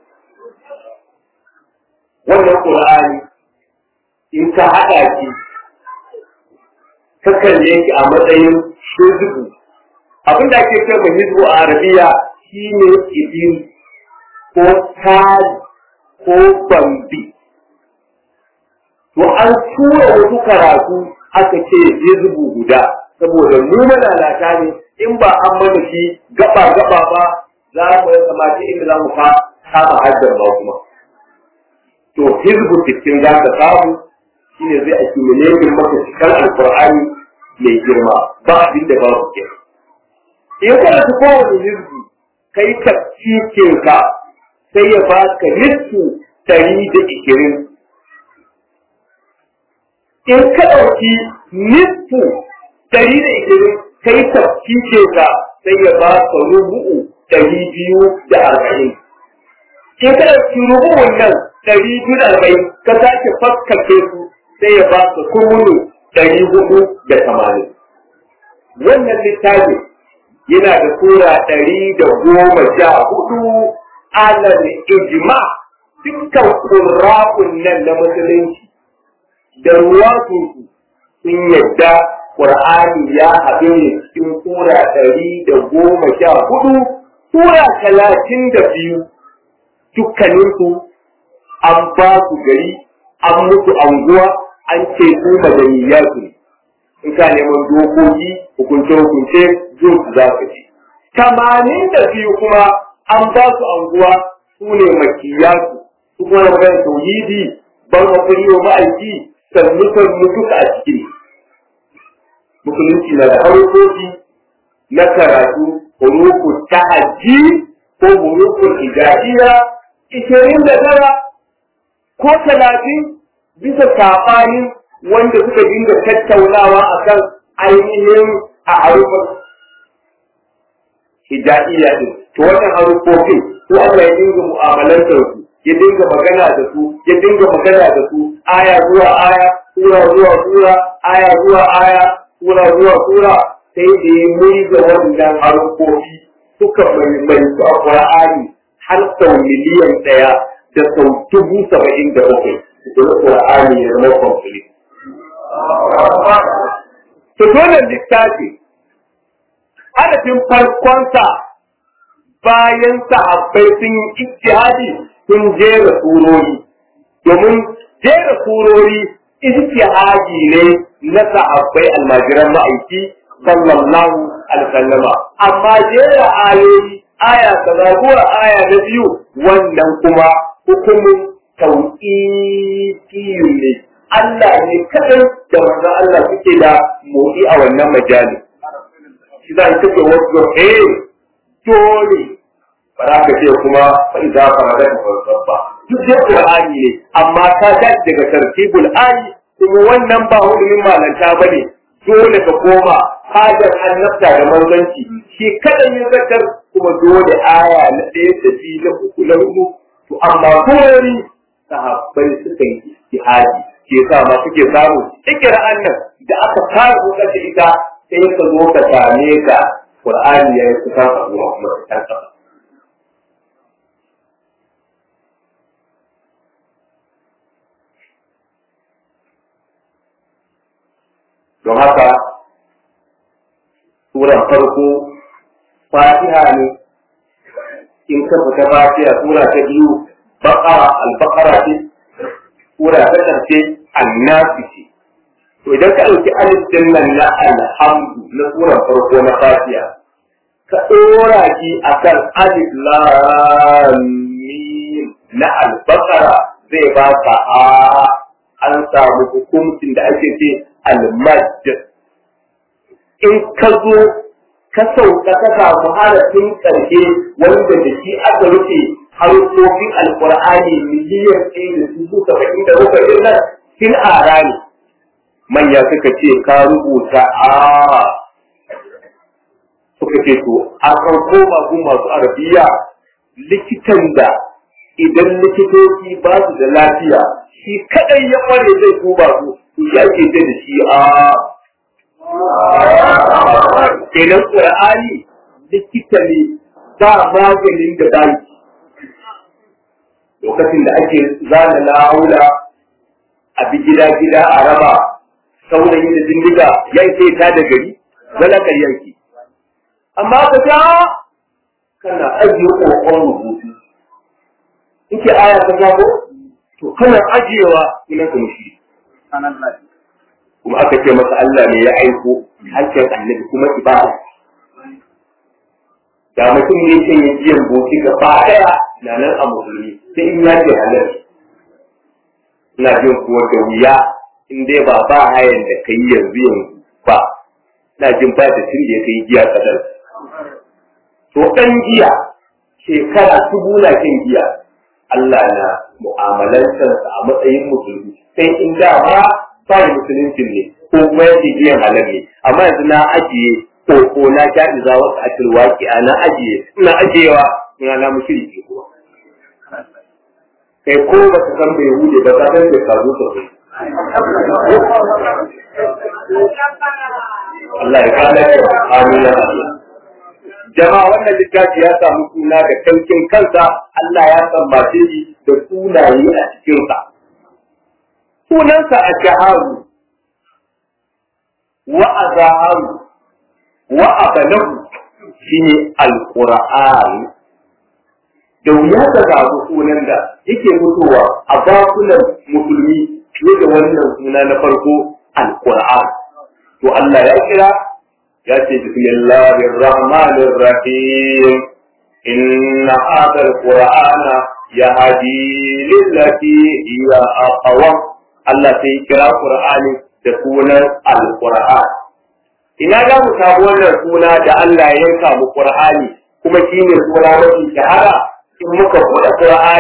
Wannan Ƙur'ani in ka haɗa shi, ka kalle shi a matsayin hizbu. Abin da ake kai mai hizbu a Arabiya shi ne idin ko tari ko bambi. To an tura wasu karatu aka ce hizbu guda saboda mu malalata ne in ba an mana shi gaba gaba ba za mu yi kamata inda za mu fa kama haddar ba kuma to hizbu cikin za ka samu shi ne zai accumulate maka cikin alqur'ani mai girma ba abin da babu ke in kana ta kowane hizbu kai tafsirin ka sai ya baka nisfu ɗari da ishirin in ka ɗauki nisfu ɗari da ishirin ka yi tafkice ka sai ya ba ka rubu'u ɗari biyu da arba'in. In ka ɗauki rubu'un nan ɗari biyu da arba'in ka sake faskake su sai ya ba ka kumunu ɗari hudu da tamanin. Wannan littafin yana da sura ɗari da goma sha hudu alal ijma dukkan ƙurra'un nan na musulunci da ruwatunsu sun yadda Qur'ani ya haɗu ne cikin sura ɗari da goma sha hudu, sura talatin da biyu dukkaninsu an ba su gari, an musu anguwa, an ce su madaniyatu ne. In ka neman dokoki, hukunce-hukunce, zuwa su za ka ci. Tamanin da biyu kuma an ba su anguwa su ne makiyatu, su kuma na magana tauhidi, ban hakuri wa ma'aiki, sannu sannu duka a cikin musulunci na da harkoki na karatu hurufu tahajji ko hurufu ijaiya ishirin da tara ko talatin bisa saɓanin wanda suka dinga tattaunawa akan ainihin a harufan hijaiya din. To wannan harufofin ko Allah ya dinga mu'amalantar su, ya dinga magana da su, ya dinga magana da su aya zuwa aya, sura zuwa sura, aya zuwa aya, sura zuwa sura, sai da ya mai da wannan harufofi suka maimaita a Qur'ani har sau miliyan ɗaya da sau dubu saba'in da bakwai. Da Qur'ani ya zama complete. To dole littafi adadin farkonsa bayan sahabbai sun yi ijtihadi sun jera surori, domin jera surori ijtihadi ne na sahabbai almajiran ma'aiki sallallahu alaihi wasallama, amma jera ayoyi aya kaza zuwa aya na biyu wannan kuma hukumin tauqifiyun ne. Allah ne kadai da manzon Allah suke da motsi a wannan majali. Shi zan take wato eh dole ba za ka ce kuma fa idza farada fa duk da Qur'ani ne, amma ka tashi daga tartibul ayi kuma wannan ba hudumin malanta bane, dole ka koma hajar annabta da manzanci. Shi kadai ya zakar kuma dole aya na ɗaya da biyu na uku na hudu. To amma kowani sahabbai suka yi ijtihadi ke sa ma suke samu ikira annan da aka fara buƙar da ita sai ka zo ka same ka Qur'ani ya yi kusa a zuwa kuma ta kafa. Don haka suran farko Fatiha ne, in ka fita Fatiha sura ta biyu Baqara al-Baqara ce, sura ta ƙarshe An-Nas ce. To idan ka ɗauki alif din nan na alhamdu na suran farko na Fatiha, ka ɗora shi akan alif lam mim na al-Baqara zai ba ka a an samu hukuncin da ake ce al-majd. In ka zo ka sauka ka samu harafin ƙarshe wanda da shi aka rufe harufofin alƙur'ani miliyan ɗaya da dubu saba'in da bakwai ɗin nan fil arani. Manya suka ce ka rubuta a suka ce to a kan koma gun masu arabiya likitan da idan likitoci ba su da lafiya shi kadai ya kware zai duba su to ya ke da shi a kenan Qur'ani likita ne ba maganin da bai. Lokacin da ake zana la'aula a bi gida-gida a raba saurayi da dindiga ya ce ta da gari zalakar yanki. Amma ka ta kana ajiye ƙoƙon rubutu. In ke aya ta zago, to kana ajiyewa ina ka mushi. Kuma aka ce masa Allah ne ya aiko harshen annabi kuma ibada. Da mutum ne ke yin jiyan boki gaba ɗaya na nan a musulmi sai in ya ce halal. Ina jin kuwa da wuya in dai ba ba hayan da kai yanzu yanzu ba. Ina jin ba da tun da ya kai giya kadar. To ɗan giya shekara dubu na kan giya Allah na mu'amalantarsa a matsayin musulmi sai in dama ba da musulunci ne ko kuma yake giyan halal ne. Amma yanzu na ajiye ko na sha iza wasu akil waki a na ajiye ina ajiyewa ina na mushriki kuma kai ko ba ka san bai hude ba ka san bai kazo sosai. Allah ya kalla ki amin ya Allah. Jama'a wannan littafi ya samu suna da kankin kansa, Allah ya sambace shi da sunaye a cikin sa. Sunansa a shaharu wa azaharu wa abalahu shine alqur'an. Da wuya ka zaɓi sunan da yake mutuwa a bakunan musulmi fiye da wannan suna na farko alqur'an. To Allah ya kira ya ce bismillahir rahmanir rahim inna hadha alqur'ana yahdi lillati hiya aqwam. Allah sai kira Qur'ani da sunan alqur'an. Ina ga mu samu wannan suna da Allah ya yanka mu Qur'ani kuma shine suna mafi shahara. In muka buɗe Qur'ani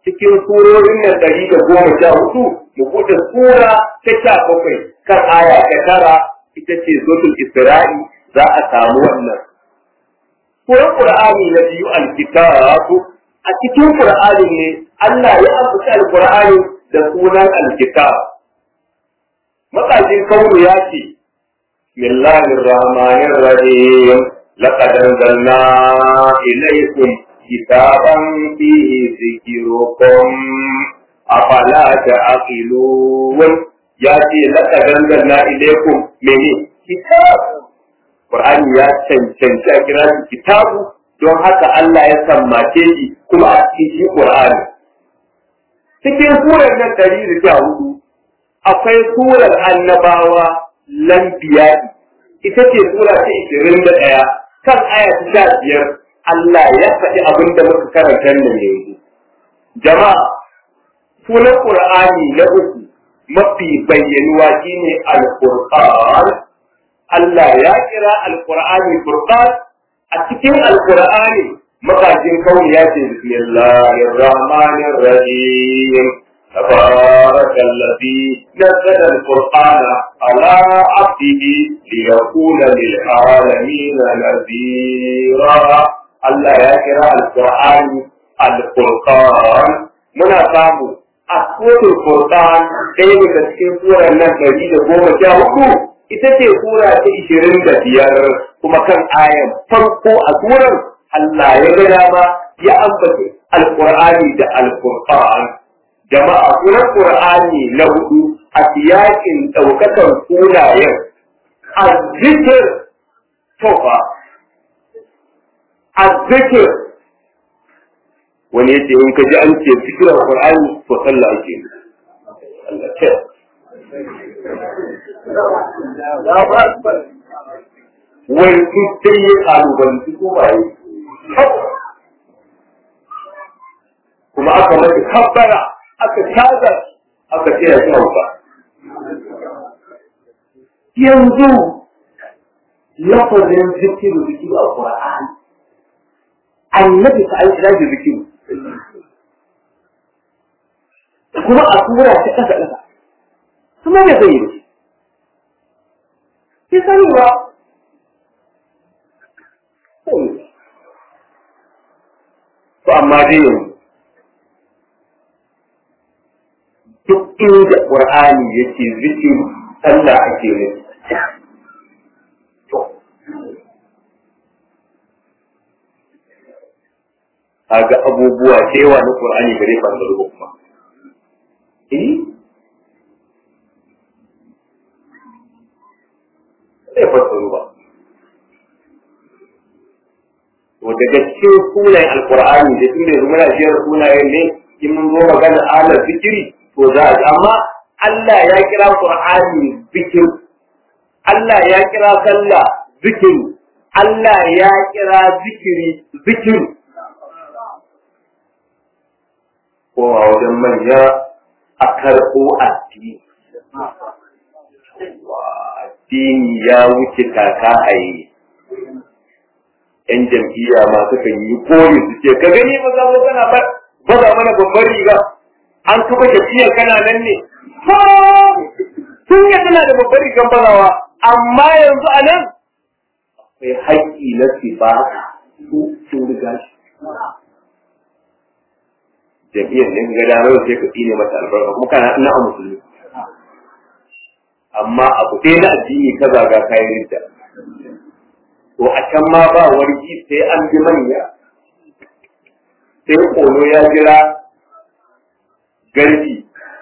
cikin surorin nan ɗari da goma sha hudu mu buɗe sura ta sha bakwai kan aya ta tara ita ce suratul Isra'i za a samu wannan. Suran Qur'ani na biyu al-Kitabu a cikin Qur'ani ne Allah ya ambaci al-Qur'ani da sunan al-Kitab. Makajin kaunu ya ce Bismillahir Rahmanir Rahim laqad anzalna ilaykum kitaban fihi dhikrukum afala ta'qilun ya ce laqad anzalna ilaykum mene kitab. Qur'ani ya cancanci a kira shi kitabu don haka Allah ya sammace shi kuma a cikin shi Qur'ani. Cikin surar nan ɗari da sha hudu akwai surar annabawa Lambiya'i ita ce sura ta ishirin da ɗaya kan aya ta sha biyar Allah ya faɗi abin da muka karanta nan yanzu. Jama'a sunan Qur'ani na uku mafi bayyanuwa shine Al-Qur'an. Allah ya kira Al-Qur'ani Furqan a cikin Al-Qur'ani makajin kauni ya ce Bismillahir Rahmanir Rahim تبارك الذي نزل القرآن على عبده ليكون للعالمين نذيرا. الله يقرأ القرآن القرآن منا سامو أسود القرآن كيف تسكن سورة النبي لقوم جاوكو إتتي سورة إشرين دبيار كما كان آية فرقو أسورا الله يقرأ يا أنبتي القرآن دا القرآن. Jama'a sunan Qur'ani na hudu a siyakin ɗaukakan sunayen azzikir tofa azzikir wani yace in ka ji an ce zikirar Qur'ani to sallah ake Allah ce wani sai ya kalubanci ko ba yi kuma aka mata kabbara aka tada aka ce ya shi hauka. Yanzu lafazin zikiru zikiru a Qur'ani annabi ta aiki da zikiru kuma a tura ta kasa kasa kuma da zai yi ki sani ba to amma dai yanzu duk inda Qur'ani yake zikiru sallah ake yi. To kaga abubuwa da yawa na Qur'ani bare ban da rubu kuma. Eh? Sai fasaru ba. To daga cikin sunayen Al-Qur'ani da tunda muna jira sunayen ne in mun zo magana ala zikiri to za a amma Allah ya kira Qur'ani zikir, Allah ya kira sallah zikir, Allah ya kira zikiri zikir. Ko a wajen manya a karɓo addini. Addini ya wuce kaka a yi. ‘Yan jam'iyya masu kan yi koyi su ce, ka gani ba za mu kana baza mana babbar riga. An kafa tafiyar kana nan ne, sun yi tana da babbar rigar barawa, amma yanzu a nan akwai haƙƙi na sifata su sun riga shi. Jam'iyyar ne ga damar sai ka tsine mata albarka kuma kana ina a musulmi. Amma abu ɗaya na addini ka zaga kayan rinta. To a can ma ba wargi sai an bi manya, sai ƙolo ya jira garbi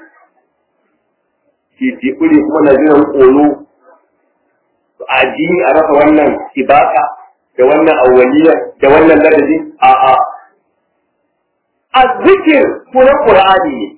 titi kuli kuma na jiran ƙolo a addini a rasa wannan ibaka da wannan awwaliya da wannan ladabi a a azzikir kuma Qur'ani ne.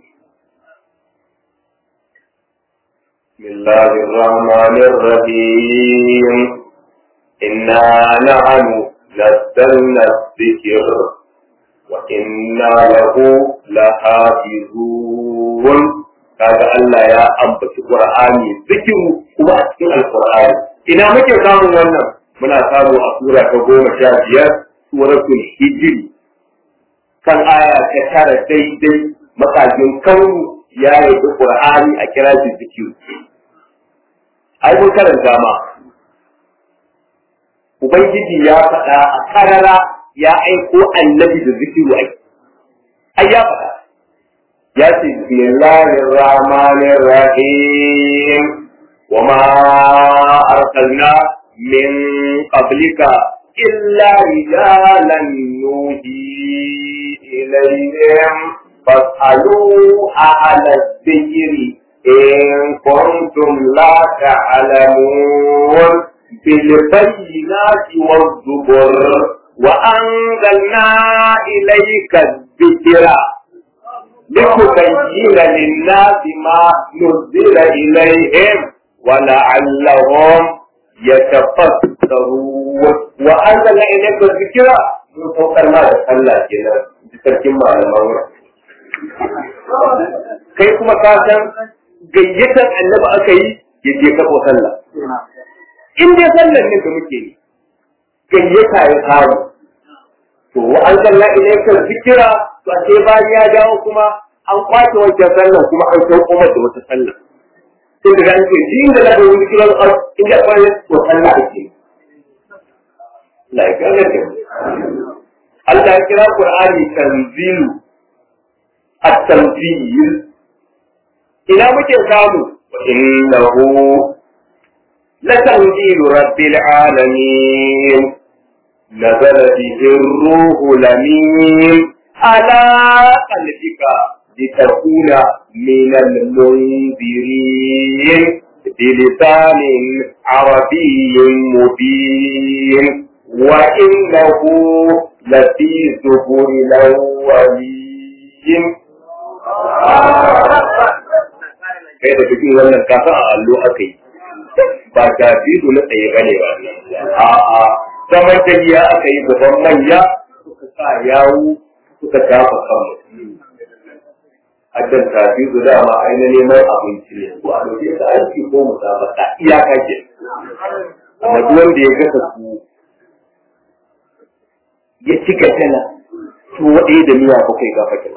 Bismillahir Rahmanir Rahim inna nahnu nazzalna dhikr wa inna lahu lahafizun. Kaga Allah ya ambaci Qur'ani zikiru kuma a cikin Al-Qur'ani. Ina muke samun wannan? Muna samu a sura ta goma sha biyar suratul Hijr kan aya ta tara daidai makajin kauni ya yi Qur'ani a kira shi zikiru. Ai mun karanta ma Ubangiji ya faɗa a karara ya aiko annabi da zikiru ai. Ai ya faɗa. Ya ce bismillahir rahmanir rahim wa ma arsalna min qablika illa rijalan nuhi ilayhim fas'alu ahla dhikri in kuntum la ta'lamun bil bayyinati waz zubur wa anzalna ilayka dhikra لتبين للناس ما نزل إليهم ولعلهم يتفكرون وأنزلنا إليك الذكر من فوق الماء الله كنا بتركيب مع الموت كيف ما كان جيدا النبي أكيد يجيك وصلى إن دي صلى منك مكين جيدا يخاوي وأنزلنا إليك الذكر to sai bayan ya dawo kuma an kwace wancan sallan kuma an sauko mata wata sallah tun da an ce shi inda na da wani kiran ar inda kwaye to sallah ake la ya ga da Allah ya kira Qur'ani tanzilu at-tanzil ina muke samu innahu la tanzilu rabbil alamin nazala bihi ar-ruhu lamin على قلبك لتكون من المنذرين بلسان عربي مبين وإنه لفي زبر الأولين kai da cikin wannan kasa a allo aka yi ba ta fi su na tsaye bane ba a'a zaman tafiya aka yi gaban manya suka sa yawo suka shafa kanmu addan tafi su dama aina neman abinci ne ko a dauke ka aiki ko musabaka iyaka ke amma duk wanda ya gasa su ya ci gatana su waɗe da miya bakwai gafa ke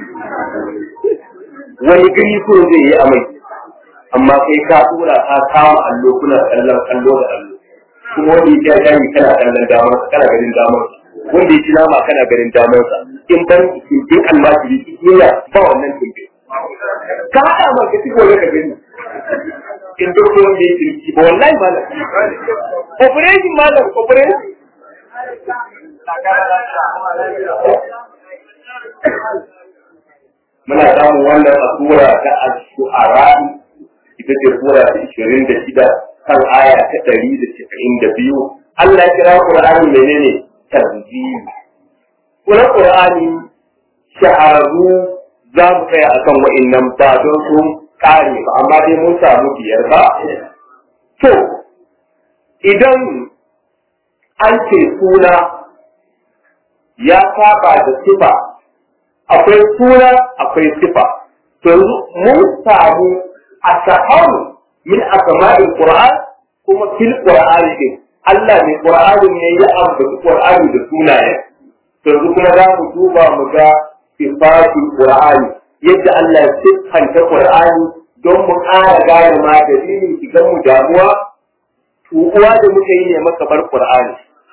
wani gani ko zai yi amai amma kai ka tura ka kama allo kuna kallon kallo da allo kuma wani ya jami kana kallon damar kana ganin damar wanda ya ci nama kana ganin damarsa in ban in almajiri yana ba wannan tumbe ka haɗa ma ka ciko ne ka gani in duk wanda ya ci ba wallahi malam operation malam operation muna samun wannan a sura ta al-shu'ara ita ce sura ta ishirin da shida kan aya ta ɗari da casa'in da biyu Allah ya kira Qur'ani menene tanzili kuma Qur'ani shahararru za mu tsaya akan wa'annan ba don su kare ba amma dai mun samu biyar ba to idan an ce suna ya saba da sifa akwai suna akwai sifa to mun samu ashaharu min asma'il Qur'an kuma fil Qur'ani din Allah ne Qur'ani ne ya ambaci Qur'ani da sunaye yanzu kuma za mu duba mu ga sifatul Qur'ani yadda Allah ya siffanta Qur'ani don mu ƙara gane ma dalilin shigan mu damuwa tukuwa da muka yi ne maka bar Qur'ani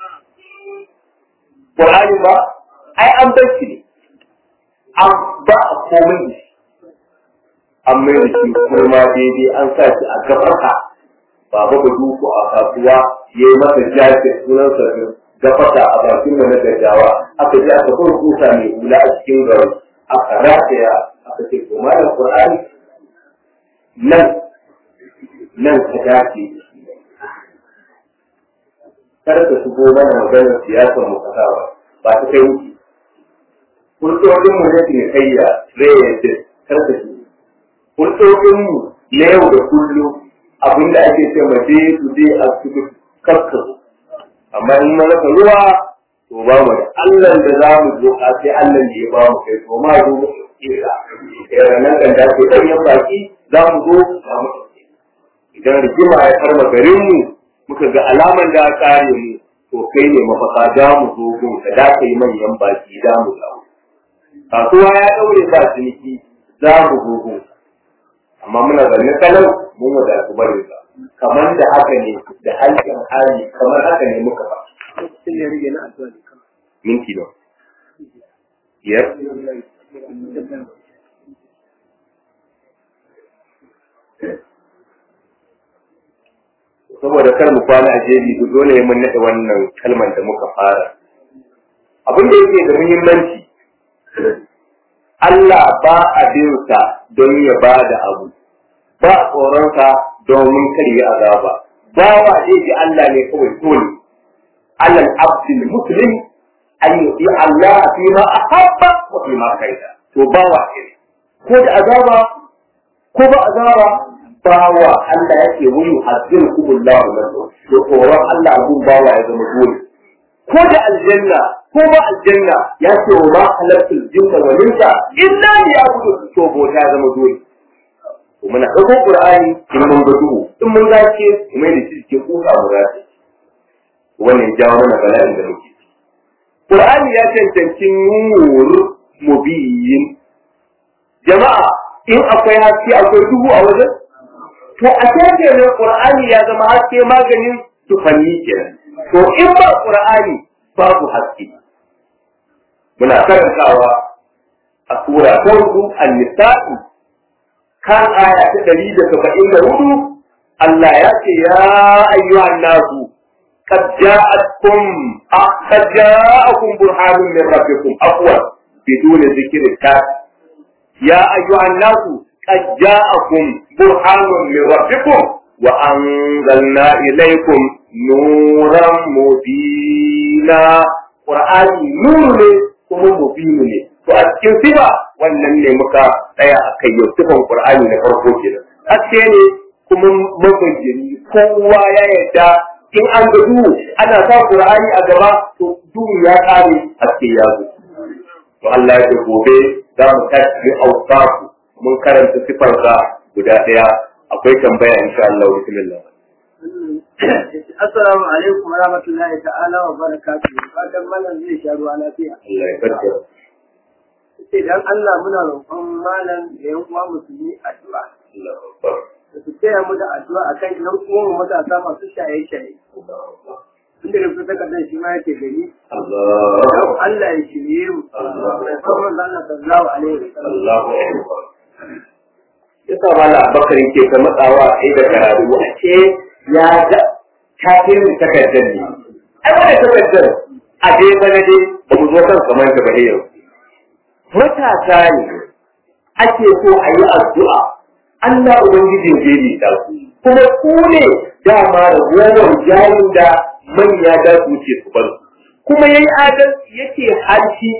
Qur'ani ba ai an bar shi ne an ba a komai an mai da shi kuma daidai an sa shi a gafarka baba ba duku a kasuwa ya yi masa jakin sunansa gafata a bakin da na gaggawa aka ji aka kuma kusa mai hula a cikin gari aka rataya aka ce to malam Qur'ani nan nan ka dace kar ka shigo mana maganar siyasar mu kasawa ba ta kai wuce kurtodin mu ne ke kayya zai yadda kar ka shigo kurtodin mu na yau da kullum abinda ake ce ma dai su dai a cikin kakkasu amma in na rasa ruwa to ba mu da Allah da za mu zo a sai Allah da ya ba mu kai to ma zo mu kira eh nan kan da ke dan baki za mu zo ba mu idan rigima ya karma garin mu muka ga alaman da kare mu to kai ne mafaka za mu zo gun ka da kai manyan baki da mu dawo kasuwa ya daure ba ciniki za mu gugu amma muna zanne kalau mun wada su bari ba kamar da haka ne da halin hali kamar haka ne muka ba sai ya rige na addu'a minti ba yar saboda kar mu kwana a jeji ku dole mun nade wannan kalmar da muka fara abin da yake da muhimmanci Allah ba abinsa don ya ba da abu ba tsoronsa domin kar ya azaba ba wa ji Allah ne kawai dole alal abdul muslim an yi Allah fi ma ahabba wa fi ma kaida to ba wa ko da azaba ko ba azaba bawa Allah yake wuyu hazin kubullahu lahu to tsoron Allah gun bawa ya zama dole ko da aljanna ko ba aljanna ya ce wa ma halakul jinna wal insa illa liya'budu to bota ya zama dole to muna dauko Qur'ani in mun ga duhu in mun zace mai da shi cikin kuka murati wannan jawo mana bala'in da muke Qur'ani ya cancanci nur mubin jama'a in akwai haske akwai duhu a wajen to a cikin ne Qur'ani ya zama haske maganin tufanni kenan to in ba Qur'ani babu haske muna karantawa a sura ta hudu an-nisa'i kan aya ta ɗari da saba'in da hudu Allah ya ce ya ayyuhan nasu qad ja'atkum qad ja'akum burhanun min rabbikum afwa bidun dhikri ta ya ayyuhan nasu qad ja'akum burhanun min rabbikum wa anzalna ilaykum nuran mubina Qur'ani nuru ne kuma mubinu ne to a cikin sifa wannan ne muka tsaya a kai yau sifan Qur'ani na farko kenan haske ne kuma mabayyani kowa ya yarda in an ga duhu ana sa Qur'ani a gaba to duhu ya kare haske ya zo to Allah ya gobe za mu tashi ausafu mun karanta sifarsa guda daya akwai tambaya insha Allah bismillah Assalamu alaikum wa rahmatullahi ta'ala wa barakatuhu. Fatan malam zai sha ruwa lafiya. Allah ya barka. Idan Allah muna roƙon malam da yan uwa musulmi addu'a. Allah akbar. Su taya mu da addu'a akan yan uwan mu matasa masu shaye-shaye. Inda da su saka dan shi ma yake gani. Allah. Allah ya shirye mu. Allah. Allah sallallahu alaihi wa sallam. Allahu akbar. Yasa mala Abubakar yake ka matsawa sai da karatu a ce ya ga kafin takardar ne. Ai wannan takardar a je bana dai ba mu zo kan kamar ta bare yau. Matasa ne ake so a yi addu'a Allah ubangiji zai yi ta kuma ku ne dama da gowar jayin da manya da su ce su bar kuma yayi adalci yake harshi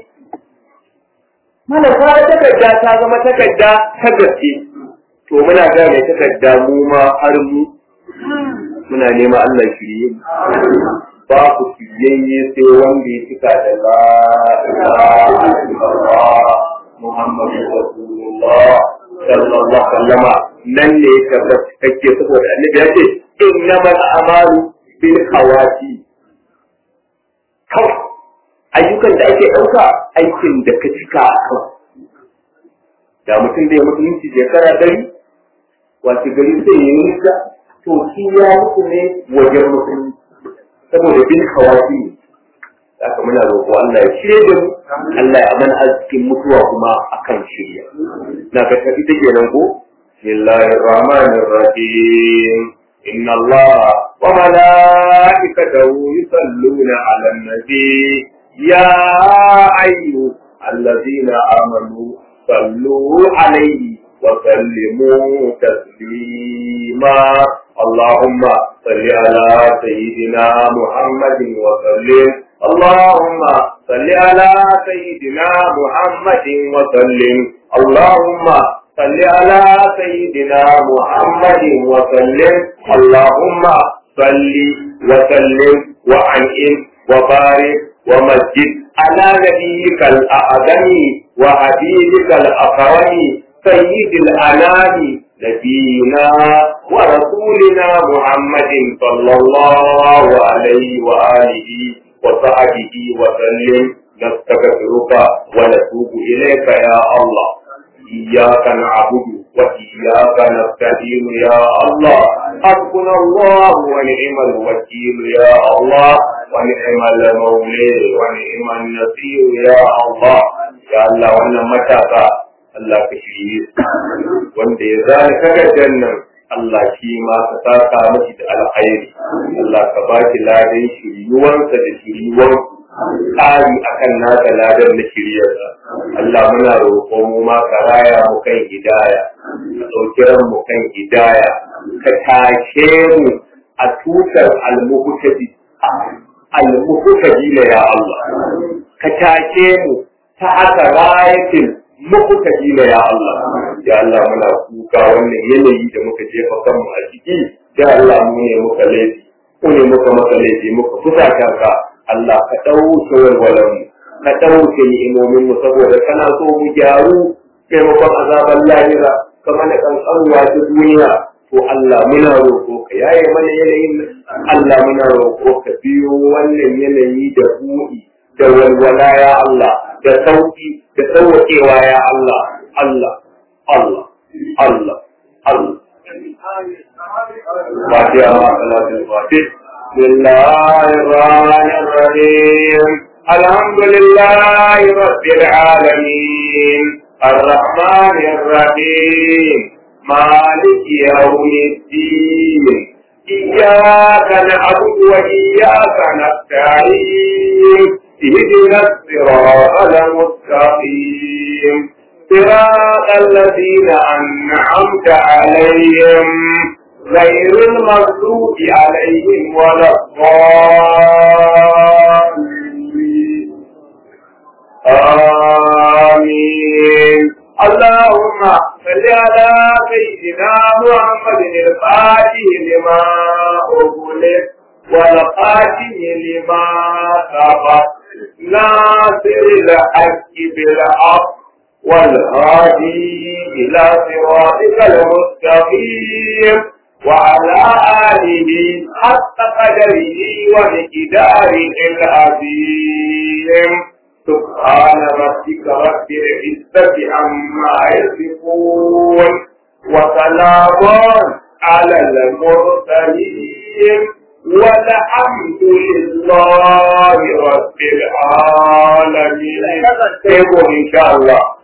malaka takarda ta zama takarda ta gaske to muna ga mai takarda mu ma har mu muna nema Allah shirye ba ku shirye sai wanda ya cika da la ilaha illallah Muhammadu Rasulullah sallallahu alaihi wasallam nan ne ka kake saboda annabi ya ce innamal a'malu bil khawati kawai ayyukan da ake ɗauka aikin da ka cika a kan da mutum da ya musulunci shekara ɗari wace gari sai ya yi nisa to shi ya mutu ne wajen musulunci saboda bin kawaki ne haka muna roƙo Allah ya shirye da mu Allah ya amana arzikin mutuwa kuma akan shirya na ka tafi take nan ko bismillahir rahmanir rahim inna Allah wa malaikatahu yusalluna 'alan nabi ya ayyuhal ladina amanu sallu 'alaihi wa sallimu taslima اللهم صل على سيدنا محمد وسلم اللهم صل على سيدنا محمد وسلم اللهم صل على سيدنا محمد وسلم اللهم صل وسلم وأنعم وبارك ومجد على نبيك الأعظم وحبيبك الأكرم سيد الأنام نبينا ورسولنا محمد صلى الله عليه وآله وصحبه وسلم نستغفرك ونتوب إليك يا الله إياك نعبد وإياك نستعين يا الله حسبنا الله ونعم الوكيل يا الله ونعم المولى ونعم النصير يا الله يا الله وانا متاكا الله كشريه wanda ya zane kaga jannan Allah shi ma ka saka miki da alkhairi Allah ka baki ladan shiriyuwansa da shiriyuwan ƙari akan naka ladan na shiriyarsa Allah muna roƙo mu ma ka raya mu kan hidaya ka ɗauki ran mu kan hidaya ka tashe mu a tutar almuhtadi almuhtadi ya Allah ka tashe mu ta aka rayatin muhtadi ya Allah ya Allah muna kuka wannan yanayi da muka jefa kanmu a ciki ya Allah mu ne muka laifi mu ne muka maka laifi muka fusata ka Allah ka ɗauke walwalanmu ka ɗauke ni'imomin mu saboda kana so mu gyaru maimakon azaban lahira kamar da kankanuwa ta duniya to Allah muna roƙo ka yaye mana yanayin Allah muna roƙo ka biyo wannan yanayi da buɗi da walwala ya Allah da sauki da sauƙewa ya Allah Allah Allah Allah Allah Fatiha ma salatul Fatih بسم الله الرحمن الرحيم الحمد لله رب العالمين الرحمن الرحيم مالك يوم الدين إياك نعبد وإياك نستعين اهدنا الصراط المستقيم صراط الذين أنعمت عليهم غير المغضوب عليهم ولا الضالين آمين اللهم صل على سيدنا محمد الفاتح لما أغلق والخاتم لما سبق ناصر الحق بالحق والهادي إلى صراطك المستقيم وعلى آله حق قدره ومقداره العظيم سبحان ربك رب العزة عما يصفون وسلام على المرسلين والحمد لله رب العالمين. إن شاء الله